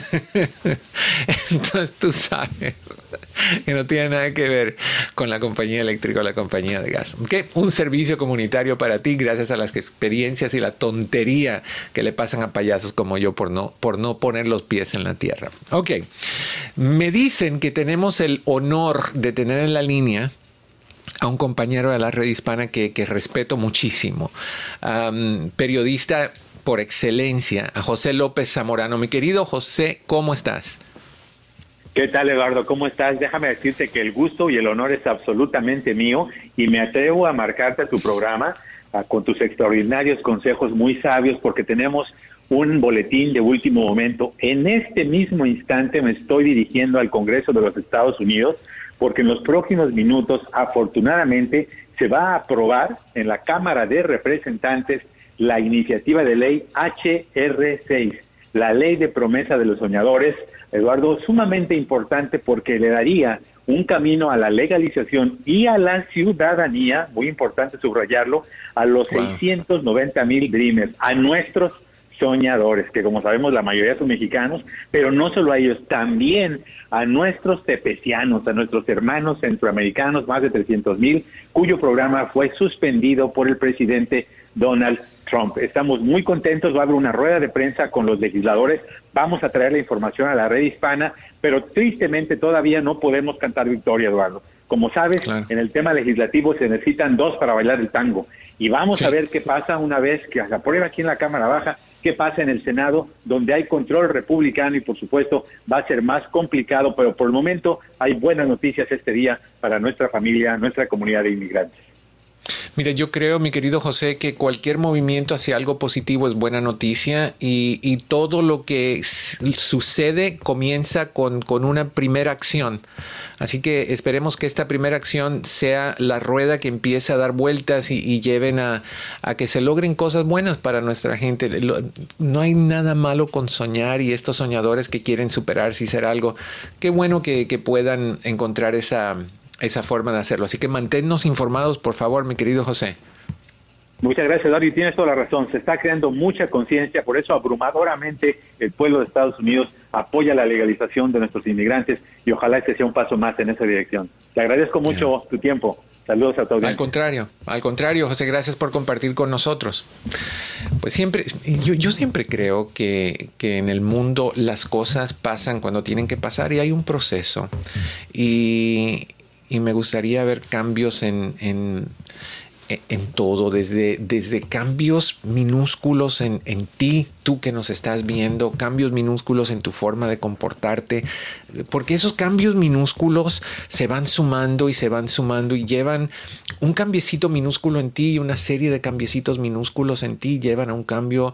Entonces tú sabes que no tiene nada que ver con la compañía eléctrica o la compañía de gas. ¿Okay? Un servicio comunitario para ti gracias a las experiencias y la tontería que le pasan a payasos como yo por no, por no poner los pies en la tierra. Ok, me dicen que tenemos el honor de tener en la línea a un compañero de la red hispana que, que respeto muchísimo, um, periodista por excelencia, a José López Zamorano. Mi querido José, ¿cómo estás? ¿Qué tal, Eduardo? ¿Cómo estás? Déjame decirte que el gusto y el honor es absolutamente mío y me atrevo a marcarte a tu programa a, con tus extraordinarios consejos muy sabios, porque tenemos un boletín de último momento. En este mismo instante me estoy dirigiendo al Congreso de los Estados Unidos, porque en los próximos minutos, afortunadamente, se va a aprobar en la Cámara de Representantes la iniciativa de ley H R seis, la ley de promesa de los soñadores, Eduardo, sumamente importante porque le daría un camino a la legalización y a la ciudadanía, muy importante subrayarlo, a los wow. seiscientos noventa mil Dreamers, a nuestros soñadores, que como sabemos la mayoría son mexicanos, pero no solo a ellos, también a nuestros tepecianos, a nuestros hermanos centroamericanos, más de trescientos mil, cuyo programa fue suspendido por el presidente Donald Trump. Estamos muy contentos, va a haber una rueda de prensa con los legisladores, vamos a traer la información a la red hispana, pero tristemente todavía no podemos cantar victoria, Eduardo. Como sabes, claro. en el tema legislativo se necesitan dos para bailar el tango, y vamos sí. a ver qué pasa una vez que se apruebe aquí en la Cámara Baja, qué pasa en el Senado, donde hay control republicano y por supuesto va a ser más complicado, pero por el momento hay buenas noticias este día para nuestra familia, nuestra comunidad de inmigrantes. Mira, yo creo, mi querido José, que cualquier movimiento hacia algo positivo es buena noticia y, y todo lo que sucede comienza con, con una primera acción. Así que esperemos que esta primera acción sea la rueda que empiece a dar vueltas y, y lleven a, a que se logren cosas buenas para nuestra gente. No hay nada malo con soñar y estos soñadores que quieren superarse y ser algo. Qué bueno que, que puedan encontrar esa... esa forma de hacerlo. Así que manténnos informados, por favor, mi querido José. Muchas gracias, Eduardo, y tienes toda la razón. Se está creando mucha conciencia, por eso abrumadoramente el pueblo de Estados Unidos apoya la legalización de nuestros inmigrantes y ojalá este sea un paso más en esa dirección. Te agradezco mucho yeah. tu tiempo. Saludos a todos. Al contrario, al contrario, José, gracias por compartir con nosotros. Pues siempre, yo, yo siempre creo que, que en el mundo las cosas pasan cuando tienen que pasar y hay un proceso. Y Y me gustaría ver cambios en, en, en todo, desde, desde cambios minúsculos en, en ti, tú que nos estás viendo, cambios minúsculos en tu forma de comportarte, porque esos cambios minúsculos se van sumando y se van sumando y llevan un cambiecito minúsculo en ti y una serie de cambiecitos minúsculos en ti llevan a un cambio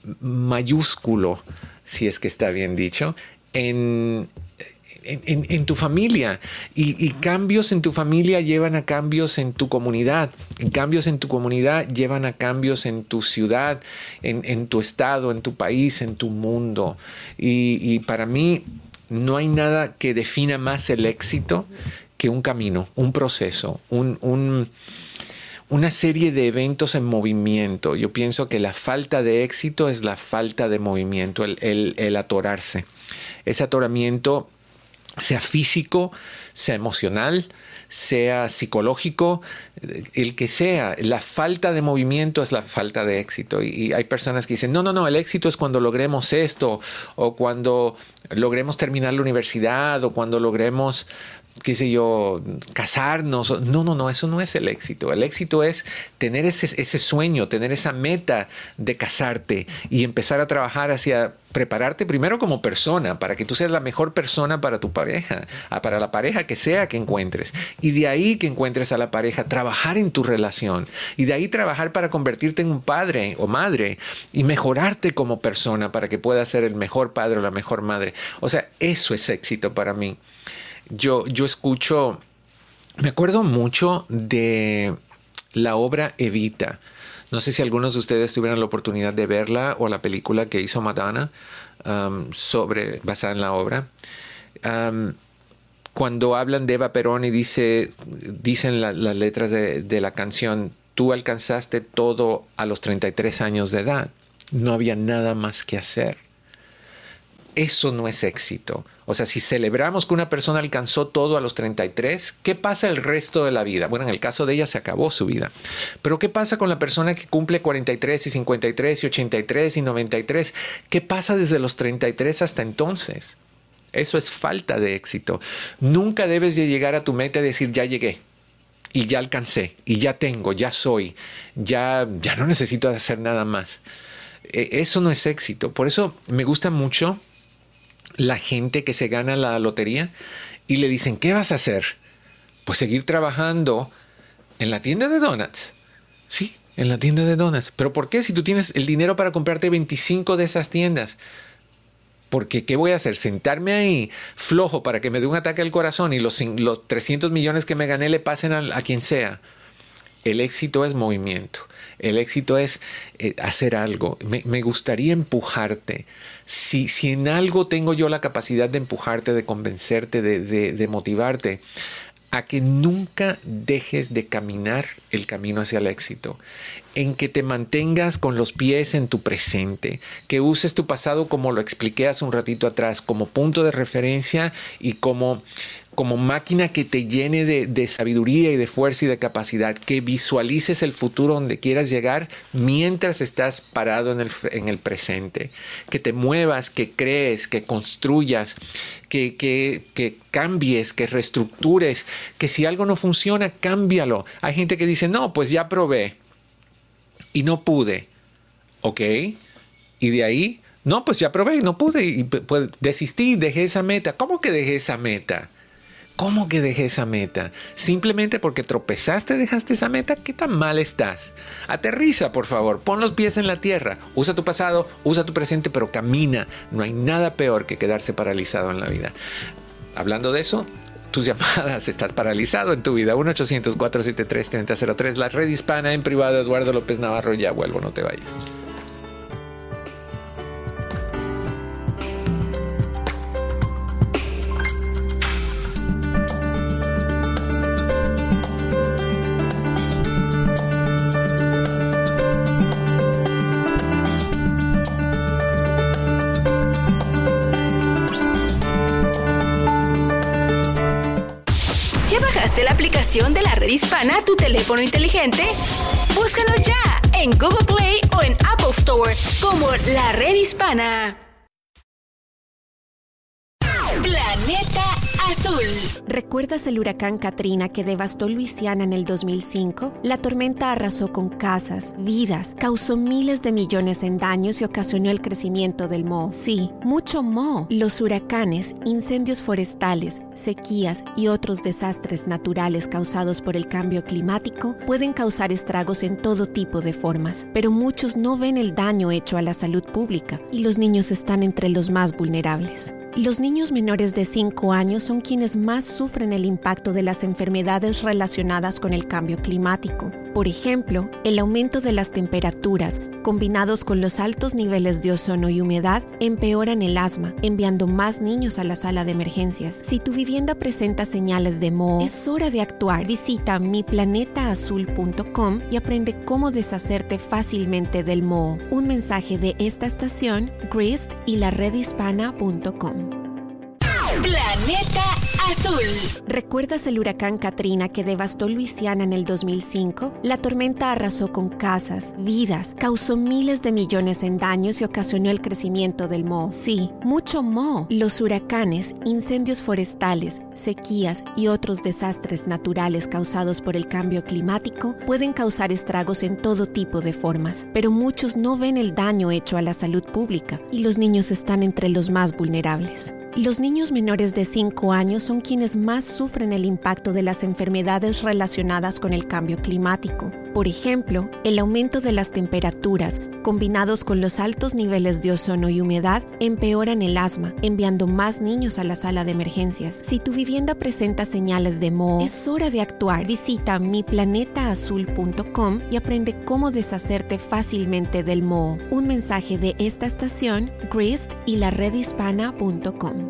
mayúsculo, si es que está bien dicho, en... En, en, en tu familia y, y cambios en tu familia llevan a cambios en tu comunidad, y cambios en tu comunidad llevan a cambios en tu ciudad, en, en tu estado, en tu país, en tu mundo. Y, y para mí no hay nada que defina más el éxito que un camino, un proceso, un, un, una serie de eventos en movimiento. Yo pienso que la falta de éxito es la falta de movimiento, el, el, el atorarse. Ese atoramiento, sea físico, sea emocional, sea psicológico, el que sea, la falta de movimiento es la falta de éxito. Y, y hay personas que dicen, no, no, no, el éxito es cuando logremos esto, o cuando logremos terminar la universidad, o cuando logremos, qué sé yo, casarnos. No, no, no, eso no es el éxito. El éxito es tener ese, ese sueño, tener esa meta de casarte y empezar a trabajar hacia prepararte primero como persona, para que tú seas la mejor persona para tu pareja, para la pareja que sea que encuentres. Y de ahí que encuentres a la pareja, trabajar en tu relación. Y de ahí trabajar para convertirte en un padre o madre y mejorarte como persona para que puedas ser el mejor padre o la mejor madre. O sea, eso es éxito para mí. Yo, yo escucho, me acuerdo mucho de la obra Evita. No sé si algunos de ustedes tuvieron la oportunidad de verla o la película que hizo Madonna um, sobre, basada en la obra. Um, cuando hablan de Eva Perón y dice, dicen la, las letras de, de la canción, tú alcanzaste todo a los treinta y tres años de edad. No había nada más que hacer. Eso no es éxito. O sea, si celebramos que una persona alcanzó todo a los treinta y tres, ¿qué pasa el resto de la vida? Bueno, en el caso de ella se acabó su vida. Pero ¿qué pasa con la persona que cumple cuarenta y tres y cincuenta y tres y ochenta y tres y noventa y tres? ¿Qué pasa desde los treinta y tres hasta entonces? Eso es falta de éxito. Nunca debes de llegar a tu meta y decir, ya llegué. Y ya alcancé. Y ya tengo, ya soy. Ya, ya no necesito hacer nada más. Eso no es éxito. Por eso me gusta mucho la gente que se gana la lotería y le dicen, ¿qué vas a hacer? Pues seguir trabajando en la tienda de donuts. Sí, en la tienda de donuts. ¿Pero por qué? Si tú tienes el dinero para comprarte veinticinco de esas tiendas. Porque ¿qué voy a hacer? ¿Sentarme ahí flojo para que me dé un ataque al corazón y los, los trescientos millones que me gané le pasen a, a quien sea? El éxito es movimiento. El éxito es eh, hacer algo. Me, me gustaría empujarte. Si, si en algo tengo yo la capacidad de empujarte, de convencerte, de, de, de motivarte, a que nunca dejes de caminar el camino hacia el éxito, en que te mantengas con los pies en tu presente, que uses tu pasado, como lo expliqué hace un ratito atrás, como punto de referencia y como, como máquina que te llene de, de sabiduría y de fuerza y de capacidad, que visualices el futuro donde quieras llegar mientras estás parado en el, en el presente, que te muevas, que crees, que construyas, que, que, que cambies, que reestructures, que si algo no funciona, cámbialo. Hay gente que dice, no, pues ya probé y no pude. ¿Ok? Y de ahí, no, pues ya probé y no pude y pues, desistí, dejé esa meta. ¿Cómo que dejé esa meta? ¿Cómo que dejé esa meta? Simplemente porque tropezaste, dejaste esa meta. ¿Qué tan mal estás? Aterriza, por favor. Pon los pies en la tierra. Usa tu pasado, usa tu presente, pero camina. No hay nada peor que quedarse paralizado en la vida. Hablando de eso, tus llamadas, estás paralizado en tu vida. uno ochocientos, cuatrocientos setenta y tres, treinta cero tres. La red hispana en privado. Eduardo López Navarro. Ya vuelvo, no te vayas. La aplicación de la red hispana a tu teléfono inteligente. Búscanos ya en Google Play o en Apple Store como la red hispana. Planeta Azul. ¿Recuerdas el huracán Katrina que devastó Luisiana en el dos mil cinco? La tormenta arrasó con casas, vidas, causó miles de millones en daños y ocasionó el crecimiento del moho. Sí, mucho moho. Los huracanes, incendios forestales, sequías y otros desastres naturales causados por el cambio climático pueden causar estragos en todo tipo de formas, pero muchos no ven el daño hecho a la salud pública y los niños están entre los más vulnerables. Los niños menores de cinco años son quienes más sufren el impacto de las enfermedades relacionadas con el cambio climático. Por ejemplo, el aumento de las temperaturas, combinados con los altos niveles de ozono y humedad, empeoran el asma, enviando más niños a la sala de emergencias. Si tu vivienda presenta señales de moho, es hora de actuar. Visita mi planeta azul punto com y aprende cómo deshacerte fácilmente del moho. Un mensaje de esta estación, Grist y la red hispana punto com. Planeta Azul. ¿Recuerdas el huracán Katrina que devastó Luisiana en el dos mil cinco? La tormenta arrasó con casas, vidas, causó miles de millones en daños y ocasionó el crecimiento del moho. Sí, mucho moho. Los huracanes, incendios forestales, sequías y otros desastres naturales causados por el cambio climático pueden causar estragos en todo tipo de formas, pero muchos no ven el daño hecho a la salud pública y los niños están entre los más vulnerables. Los niños menores de cinco años son quienes más sufren el impacto de las enfermedades relacionadas con el cambio climático. Por ejemplo, el aumento de las temperaturas, combinados con los altos niveles de ozono y humedad, empeoran el asma, enviando más niños a la sala de emergencias. Si tu vivienda presenta señales de moho, es hora de actuar. Visita mi planeta azul punto com y aprende cómo deshacerte fácilmente del moho. Un mensaje de esta estación, Grist y la red hispana punto com.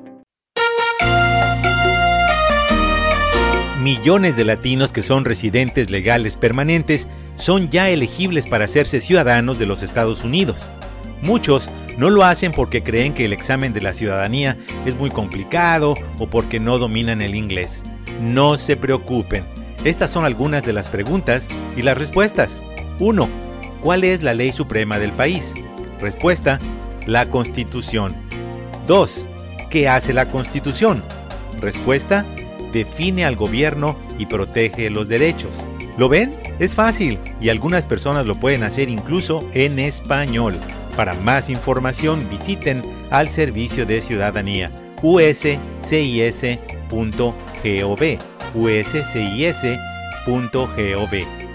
Millones de latinos que son residentes legales permanentes son ya elegibles para hacerse ciudadanos de los Estados Unidos. Muchos no lo hacen porque creen que el examen de la ciudadanía es muy complicado o porque no dominan el inglés. No se preocupen. Estas son algunas de las preguntas y las respuestas. uno. ¿Cuál es la ley suprema del país? Respuesta: la Constitución. dos. ¿Qué hace la Constitución? Respuesta: define al gobierno y protege los derechos. ¿Lo ven? Es fácil y algunas personas lo pueden hacer incluso en español. Para más información visiten al Servicio de Ciudadanía u s c i s punto gov u s c i s punto gov.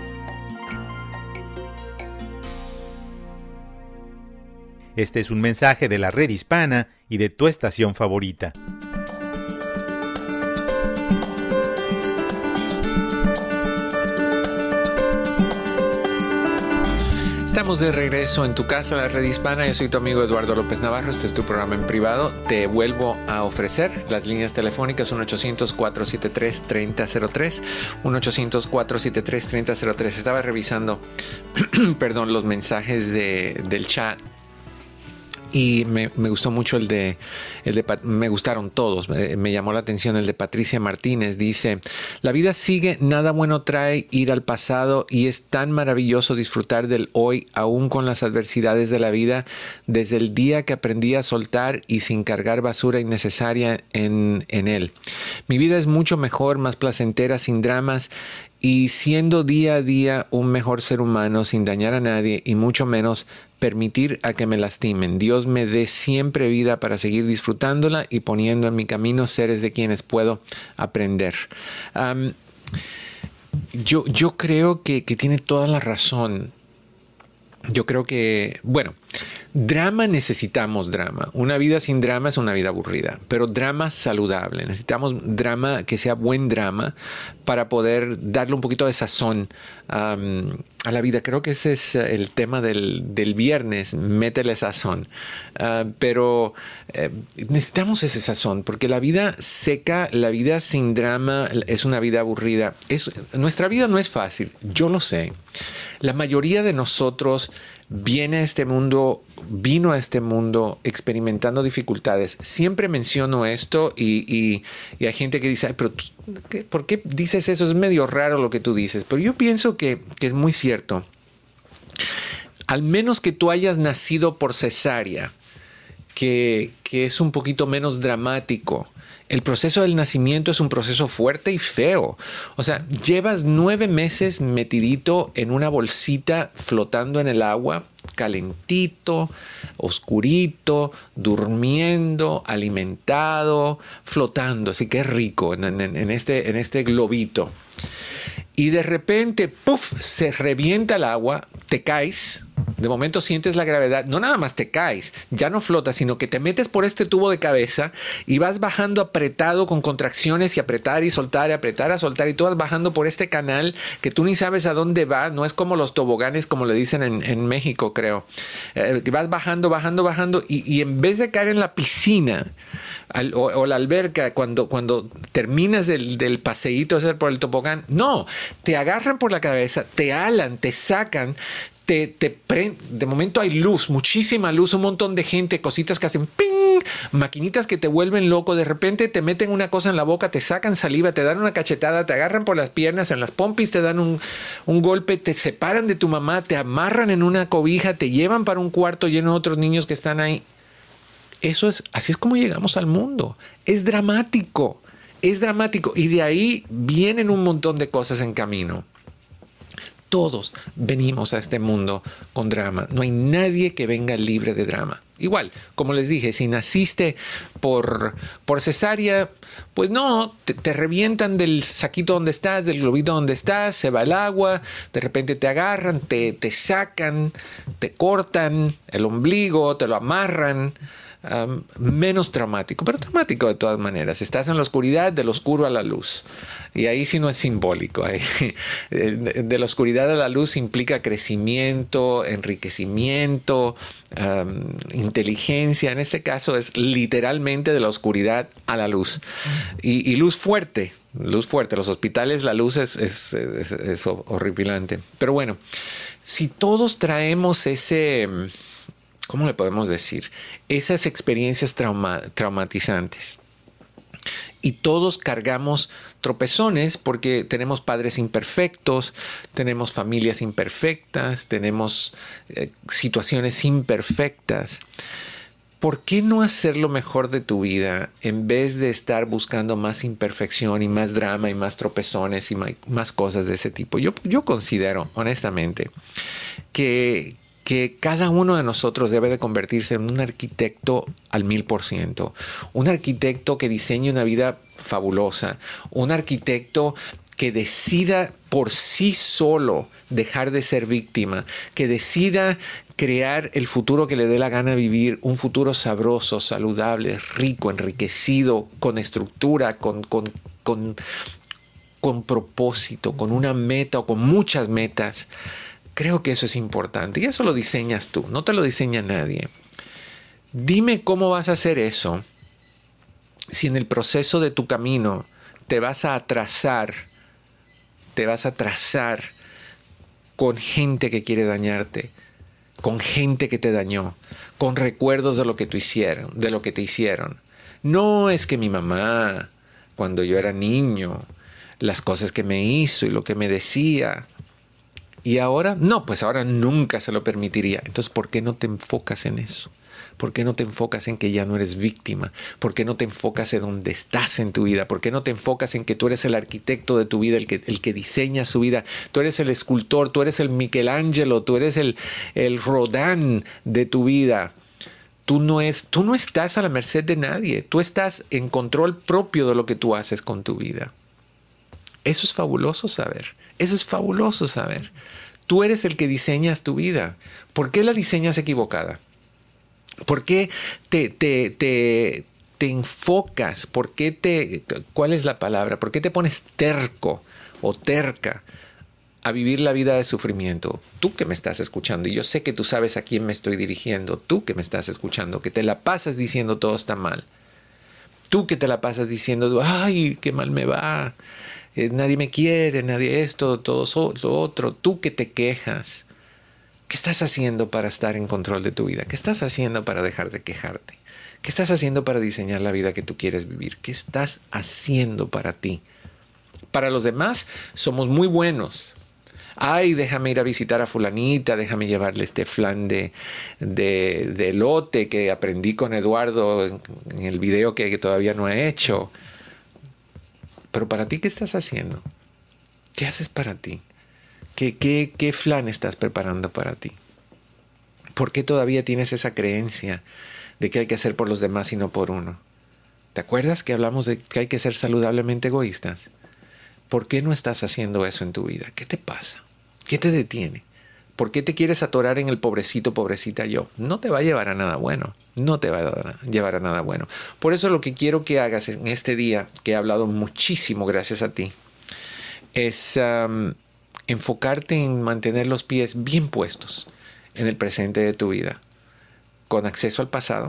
Este es un mensaje de la Red Hispana y de tu estación favorita. Estamos de regreso en tu casa, la Red Hispana. Yo soy tu amigo Eduardo López Navarro. Este es tu programa en privado. Te vuelvo a ofrecer las líneas telefónicas uno ochocientos, cuatro siete tres, tres cero cero tres, uno ochocientos, cuatro siete tres, tres cero cero tres. Estaba revisando perdón, los mensajes de, del chat. Y me, me gustó mucho el de, el de, me gustaron todos, me, me llamó la atención el de Patricia Martínez. Dice, la vida sigue, nada bueno trae ir al pasado y es tan maravilloso disfrutar del hoy, aún con las adversidades de la vida, desde el día que aprendí a soltar y sin cargar basura innecesaria en, en él. Mi vida es mucho mejor, más placentera, sin dramas, y siendo día a día un mejor ser humano sin dañar a nadie y mucho menos permitir a que me lastimen. Dios me dé siempre vida para seguir disfrutándola y poniendo en mi camino seres de quienes puedo aprender. Um, yo, yo creo que, que tiene toda la razón. Yo creo que, bueno, drama necesitamos drama. Una vida sin drama es una vida aburrida, pero drama saludable. Necesitamos drama que sea buen drama para poder darle un poquito de sazón um, a la vida. Creo que ese es el tema del, del viernes, métele sazón. Uh, pero eh, necesitamos ese sazón porque la vida seca, la vida sin drama es una vida aburrida. Es, nuestra vida no es fácil, yo lo sé. La mayoría de nosotros viene a este mundo, vino a este mundo experimentando dificultades. Siempre menciono esto y, y, y hay gente que dice, ay, pero tú, ¿qué, ¿por qué dices eso? Es medio raro lo que tú dices. Pero yo pienso que, que es muy cierto. Al menos que tú hayas nacido por cesárea, que, que es un poquito menos dramático. El proceso del nacimiento es un proceso fuerte y feo. O sea, llevas nueve meses metidito en una bolsita flotando en el agua, calentito, oscurito, durmiendo, alimentado, flotando. Así que es rico en, en, en, este, en este globito. Y de repente, ¡puf!, se revienta el agua, te caes. De momento sientes la gravedad, no nada más te caes, ya no flotas, sino que te metes por este tubo de cabeza y vas bajando apretado con contracciones y apretar y soltar y apretar a soltar y tú vas bajando por este canal que tú ni sabes a dónde va, no es como los toboganes como le dicen en, en México, creo. Eh, vas bajando, bajando, bajando y, y en vez de caer en la piscina al, o, o la alberca cuando, cuando terminas del, del paseíto hacer por el tobogán, no, te agarran por la cabeza, te alan, te sacan. Te, te pre... De momento hay luz, muchísima luz, un montón de gente, cositas que hacen ping, maquinitas que te vuelven loco. De repente te meten una cosa en la boca, te sacan saliva, te dan una cachetada, te agarran por las piernas, en las pompis te dan un, un golpe, te separan de tu mamá, te amarran en una cobija, te llevan para un cuarto lleno de otros niños que están ahí. Eso es, así es como llegamos al mundo. Es dramático, es dramático. Y de ahí vienen un montón de cosas en camino. Todos venimos a este mundo con drama. No hay nadie que venga libre de drama. Igual, como les dije, si naciste por, por cesárea, pues no, te, te revientan del saquito donde estás, del globito donde estás, se va el agua, de repente te agarran, te, te sacan, te cortan el ombligo, te lo amarran. Um, menos traumático, pero traumático de todas maneras. Estás en la oscuridad, del oscuro a la luz. Y ahí sí no es simbólico. Ahí, de la oscuridad a la luz implica crecimiento, enriquecimiento, um, inteligencia. En este caso es literalmente de la oscuridad a la luz. Y, y luz fuerte, luz fuerte. Los hospitales, la luz es, es, es, es horripilante. Pero bueno, si todos traemos ese... ¿Cómo le podemos decir? Esas experiencias trauma, traumatizantes. Y todos cargamos tropezones porque tenemos padres imperfectos, tenemos familias imperfectas, tenemos eh, situaciones imperfectas. ¿por qué no hacer lo mejor de tu vida en vez de estar buscando más imperfección y más drama y más tropezones y más cosas de ese tipo? Yo, yo considero, honestamente, que, que cada uno de nosotros debe de convertirse en un arquitecto al mil por ciento. Un arquitecto que diseñe una vida fabulosa. Un arquitecto que decida por sí solo dejar de ser víctima, que decida crear el futuro que le dé la gana vivir, un futuro sabroso, saludable, rico, enriquecido, con estructura, con, con, con, con propósito, con una meta o con muchas metas. Creo que eso es importante y eso lo diseñas tú, no te lo diseña nadie. Dime cómo vas a hacer eso si en el proceso de tu camino te vas a atrasar te vas a atrasar con gente que quiere dañarte, con gente que te dañó, con recuerdos de lo que tú hicieron, de lo que te hicieron. No es que mi mamá, cuando yo era niño, las cosas que me hizo y lo que me decía, y ahora, no, pues ahora nunca se lo permitiría. Entonces, ¿por qué no te enfocas en eso? ¿Por qué no te enfocas en que ya no eres víctima? ¿Por qué no te enfocas en dónde estás en tu vida? ¿Por qué no te enfocas en que tú eres el arquitecto de tu vida, el que, el que diseña su vida? Tú eres el escultor, tú eres el Michelangelo, tú eres el, el Rodin de tu vida. Tú no, es, tú no estás a la merced de nadie. Tú estás en control propio de lo que tú haces con tu vida. Eso es fabuloso saber. Eso es fabuloso saber. Tú eres el que diseñas tu vida. ¿Por qué la diseñas equivocada? ¿Por qué te, te, te, te enfocas? ¿Por qué te, cuál es la palabra? ¿Por qué te pones terco o terca a vivir la vida de sufrimiento? Tú que me estás escuchando, y yo sé que tú sabes a quién me estoy dirigiendo, tú que me estás escuchando, que te la pasas diciendo todo está mal. Tú que te la pasas diciendo, ay, qué mal me va, eh, nadie me quiere, nadie esto, todo lo otro. Tú que te quejas. ¿Qué estás haciendo para estar en control de tu vida? ¿Qué estás haciendo para dejar de quejarte? ¿Qué estás haciendo para diseñar la vida que tú quieres vivir? ¿Qué estás haciendo para ti? Para los demás somos muy buenos. Ay, déjame ir a visitar a fulanita, déjame llevarle este flan de, de, de elote que aprendí con Eduardo en, en el video que, que todavía no he hecho. Pero para ti, ¿qué estás haciendo? ¿Qué haces para ti? ¿Qué, qué, ¿Qué flan estás preparando para ti? ¿Por qué todavía tienes esa creencia de que hay que hacer por los demás y no por uno? ¿Te acuerdas que hablamos de que hay que ser saludablemente egoístas? ¿Por qué no estás haciendo eso en tu vida? ¿Qué te pasa? ¿Qué te detiene? ¿Por qué te quieres atorar en el pobrecito, pobrecita yo? No te va a llevar a nada bueno. No te va a llevar a nada bueno. Por eso lo que quiero que hagas en este día, que he hablado muchísimo gracias a ti, es... Um, enfocarte en mantener los pies bien puestos en el presente de tu vida, con acceso al pasado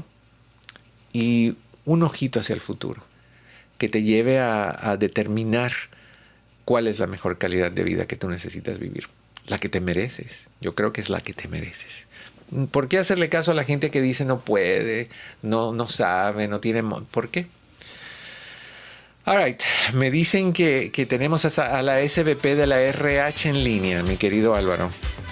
y un ojito hacia el futuro, que te lleve a, a determinar cuál es la mejor calidad de vida que tú necesitas vivir, la que te mereces. Yo creo que es la que te mereces. ¿Por qué hacerle caso a la gente que dice no puede, no, no sabe, no tiene... ¿Por qué? All right. Me dicen que, que tenemos a, a la S V P de la R H en línea, mi querido Álvaro.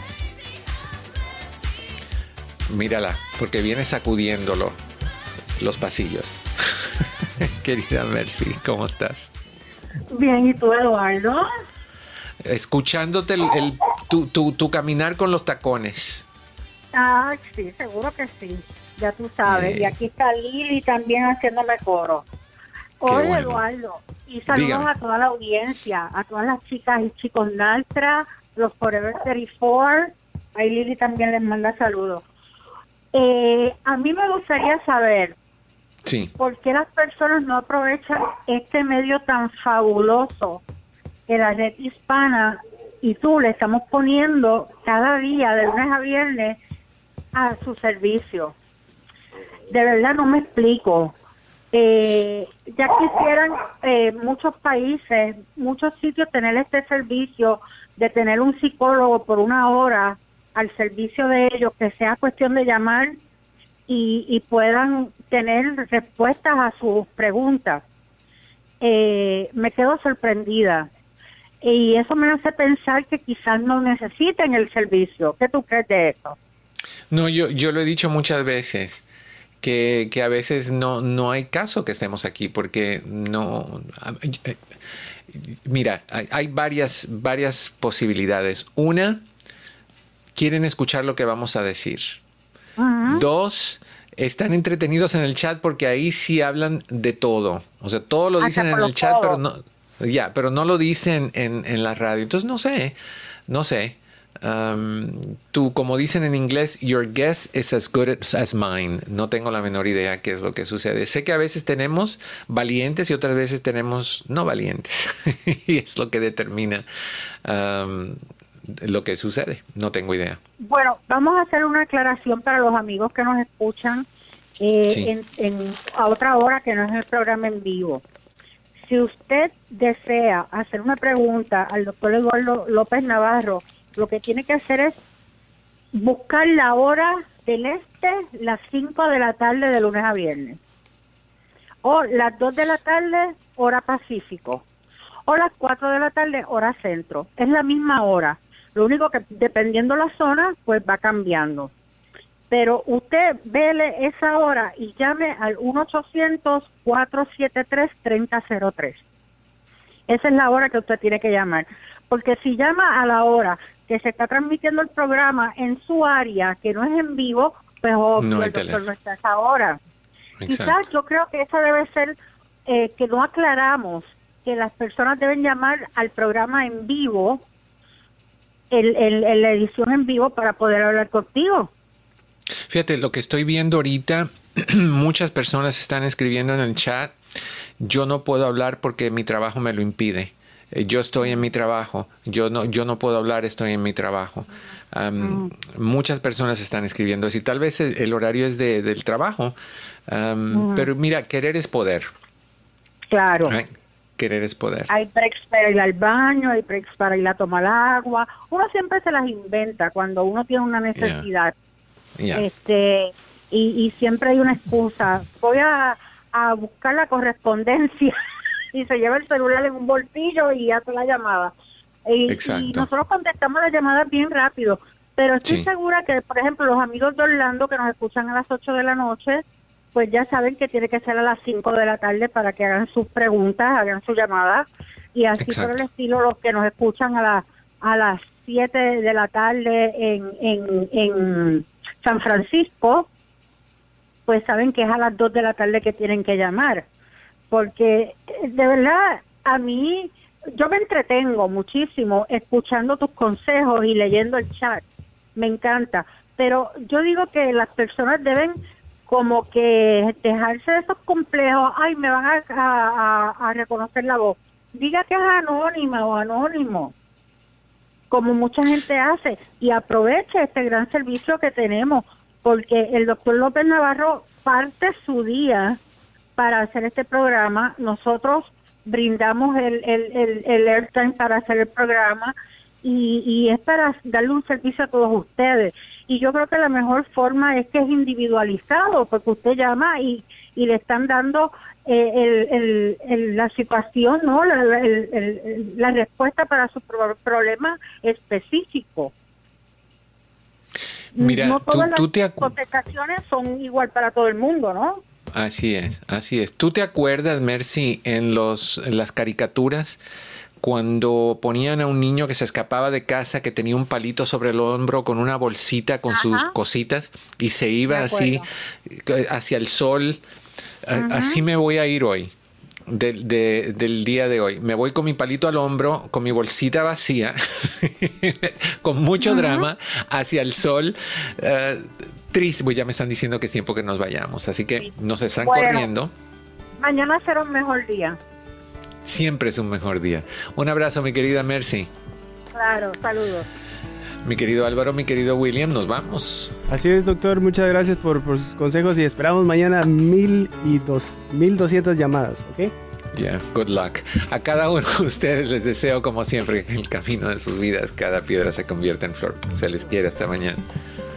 Mírala, porque viene sacudiéndolo los pasillos. Querida Mercy, ¿cómo estás? Bien, ¿y tú, Eduardo? Escuchándote el, el, tu, tu, tu caminar con los tacones. Ah, sí, seguro que sí. Ya tú sabes. Eh. Y aquí está Lili también haciéndome coro. Oye, bueno. Eduardo, y saludos Dígame. a toda la audiencia, a todas las chicas y chicos Naltra, los Forever treinta y cuatro, ahí Lili también les manda saludos. Eh, a mí me gustaría saber sí. por qué las personas no aprovechan este medio tan fabuloso que la red hispana y tú le estamos poniendo cada día, de lunes a viernes, a su servicio. De verdad no me explico. Eh, ya quisieran eh, muchos países, muchos sitios tener este servicio de tener un psicólogo por una hora al servicio de ellos, que sea cuestión de llamar y, y puedan tener respuestas a sus preguntas. Eh, me quedo sorprendida y eso me hace pensar que quizás no necesiten el servicio. ¿Qué tú crees de eso? No, yo, yo lo he dicho muchas veces, que, que a veces no, no hay caso que estemos aquí porque no... Mira, hay, hay varias, varias posibilidades. Una, quieren escuchar lo que vamos a decir. Uh-huh. Dos, están entretenidos en el chat porque ahí sí hablan de todo. O sea, todo lo dicen en el chat, pero no, ya, pero no lo dicen en, en la radio. Entonces, no sé, no sé. Um, tú, como dicen en inglés, your guess is as good as mine. No tengo la menor idea qué es lo que sucede. Sé que a veces tenemos valientes y otras veces tenemos no valientes. Y es lo que determina um, lo que sucede. No tengo idea. Bueno, vamos a hacer una aclaración para los amigos que nos escuchan eh, sí. en, en, a otra hora que no es el programa en vivo. Si usted desea hacer una pregunta al doctor Eduardo López Navarro, lo que tiene que hacer es buscar la hora del este, las cinco de la tarde de lunes a viernes. O las dos de la tarde, hora Pacífico. O las cuatro de la tarde, hora centro. Es la misma hora. Lo único que, dependiendo la zona, pues va cambiando. Pero usted vele esa hora y llame al uno ochocientos, cuatro siete tres, tres cero cero tres. Esa es la hora que usted tiene que llamar. Porque si llama a la hora que se está transmitiendo el programa en su área, que no es en vivo, pues obvio, no el doctor teléfono. No está a esa hora. Quizás yo creo que eso debe ser, eh, que no aclaramos, que las personas deben llamar al programa en vivo, el, el, el, la edición en vivo, para poder hablar contigo. Fíjate, lo que estoy viendo ahorita, muchas personas están escribiendo en el chat, yo no puedo hablar porque mi trabajo me lo impide. Yo estoy en mi trabajo, yo no, yo no puedo hablar, estoy en mi trabajo. Um, mm. Muchas personas están escribiendo eso y tal vez el horario es de, del trabajo, um, mm. pero mira, querer es poder. Claro. Right? Querer es poder. Hay breaks para ir al baño, hay breaks para ir a tomar agua. Uno siempre se las inventa cuando uno tiene una necesidad. Yeah. Yeah. Este, y, y siempre hay una excusa. Voy a, a buscar la correspondencia. Y se lleva el celular en un bolsillo y hace la llamada. Y, y nosotros contestamos las llamadas bien rápido. Pero estoy sí. segura que, por ejemplo, los amigos de Orlando que nos escuchan a las ocho de la noche, pues ya saben que tiene que ser a las cinco de la tarde para que hagan sus preguntas, hagan su llamada. Y así Exacto. por el estilo, los que nos escuchan a, la, a las siete de la tarde en, en, en San Francisco, pues saben que es a las dos de la tarde que tienen que llamar. Porque de verdad, a mí, yo me entretengo muchísimo escuchando tus consejos y leyendo el chat. Me encanta. Pero yo digo que las personas deben como que dejarse de esos complejos. Ay, me van a, a, a reconocer la voz. Diga que es anónima o anónimo, como mucha gente hace. Y aproveche este gran servicio que tenemos, porque el doctor López Navarro parte su día para hacer este programa. Nosotros brindamos el, el, el, el airtime para hacer el programa y, y es para darle un servicio a todos ustedes. Y yo creo que la mejor forma es que es individualizado, porque usted llama y, y le están dando eh, el, el, el, la situación, ¿no? La, el, el, la respuesta para su pro- problema específico. Mira, no todas tú, tú te las acu- contestaciones son igual para todo el mundo, ¿no? Así es, así es. ¿Tú te acuerdas, Mercy, en los en las caricaturas cuando ponían a un niño que se escapaba de casa, que tenía un palito sobre el hombro con una bolsita con Ajá. sus cositas y se iba así hacia el sol? Ajá. Así me voy a ir hoy, de, de, del día de hoy. Me voy con mi palito al hombro, con mi bolsita vacía, con mucho Ajá. drama, hacia el sol. Uh, Triste, pues ya me están diciendo que es tiempo que nos vayamos, así que sí. nos están bueno, corriendo. Mañana será un mejor día. Siempre es un mejor día. Un abrazo, mi querida Mercy. Claro, saludos. Mi querido Álvaro, mi querido William, nos vamos. Así es, doctor, muchas gracias por, por sus consejos y esperamos mañana mil y dos, mil doscientas llamadas, ¿ok? Yeah, good luck. A cada uno de ustedes les deseo, como siempre, en el camino de sus vidas, cada piedra se convierta en flor. Se les quiere, hasta mañana.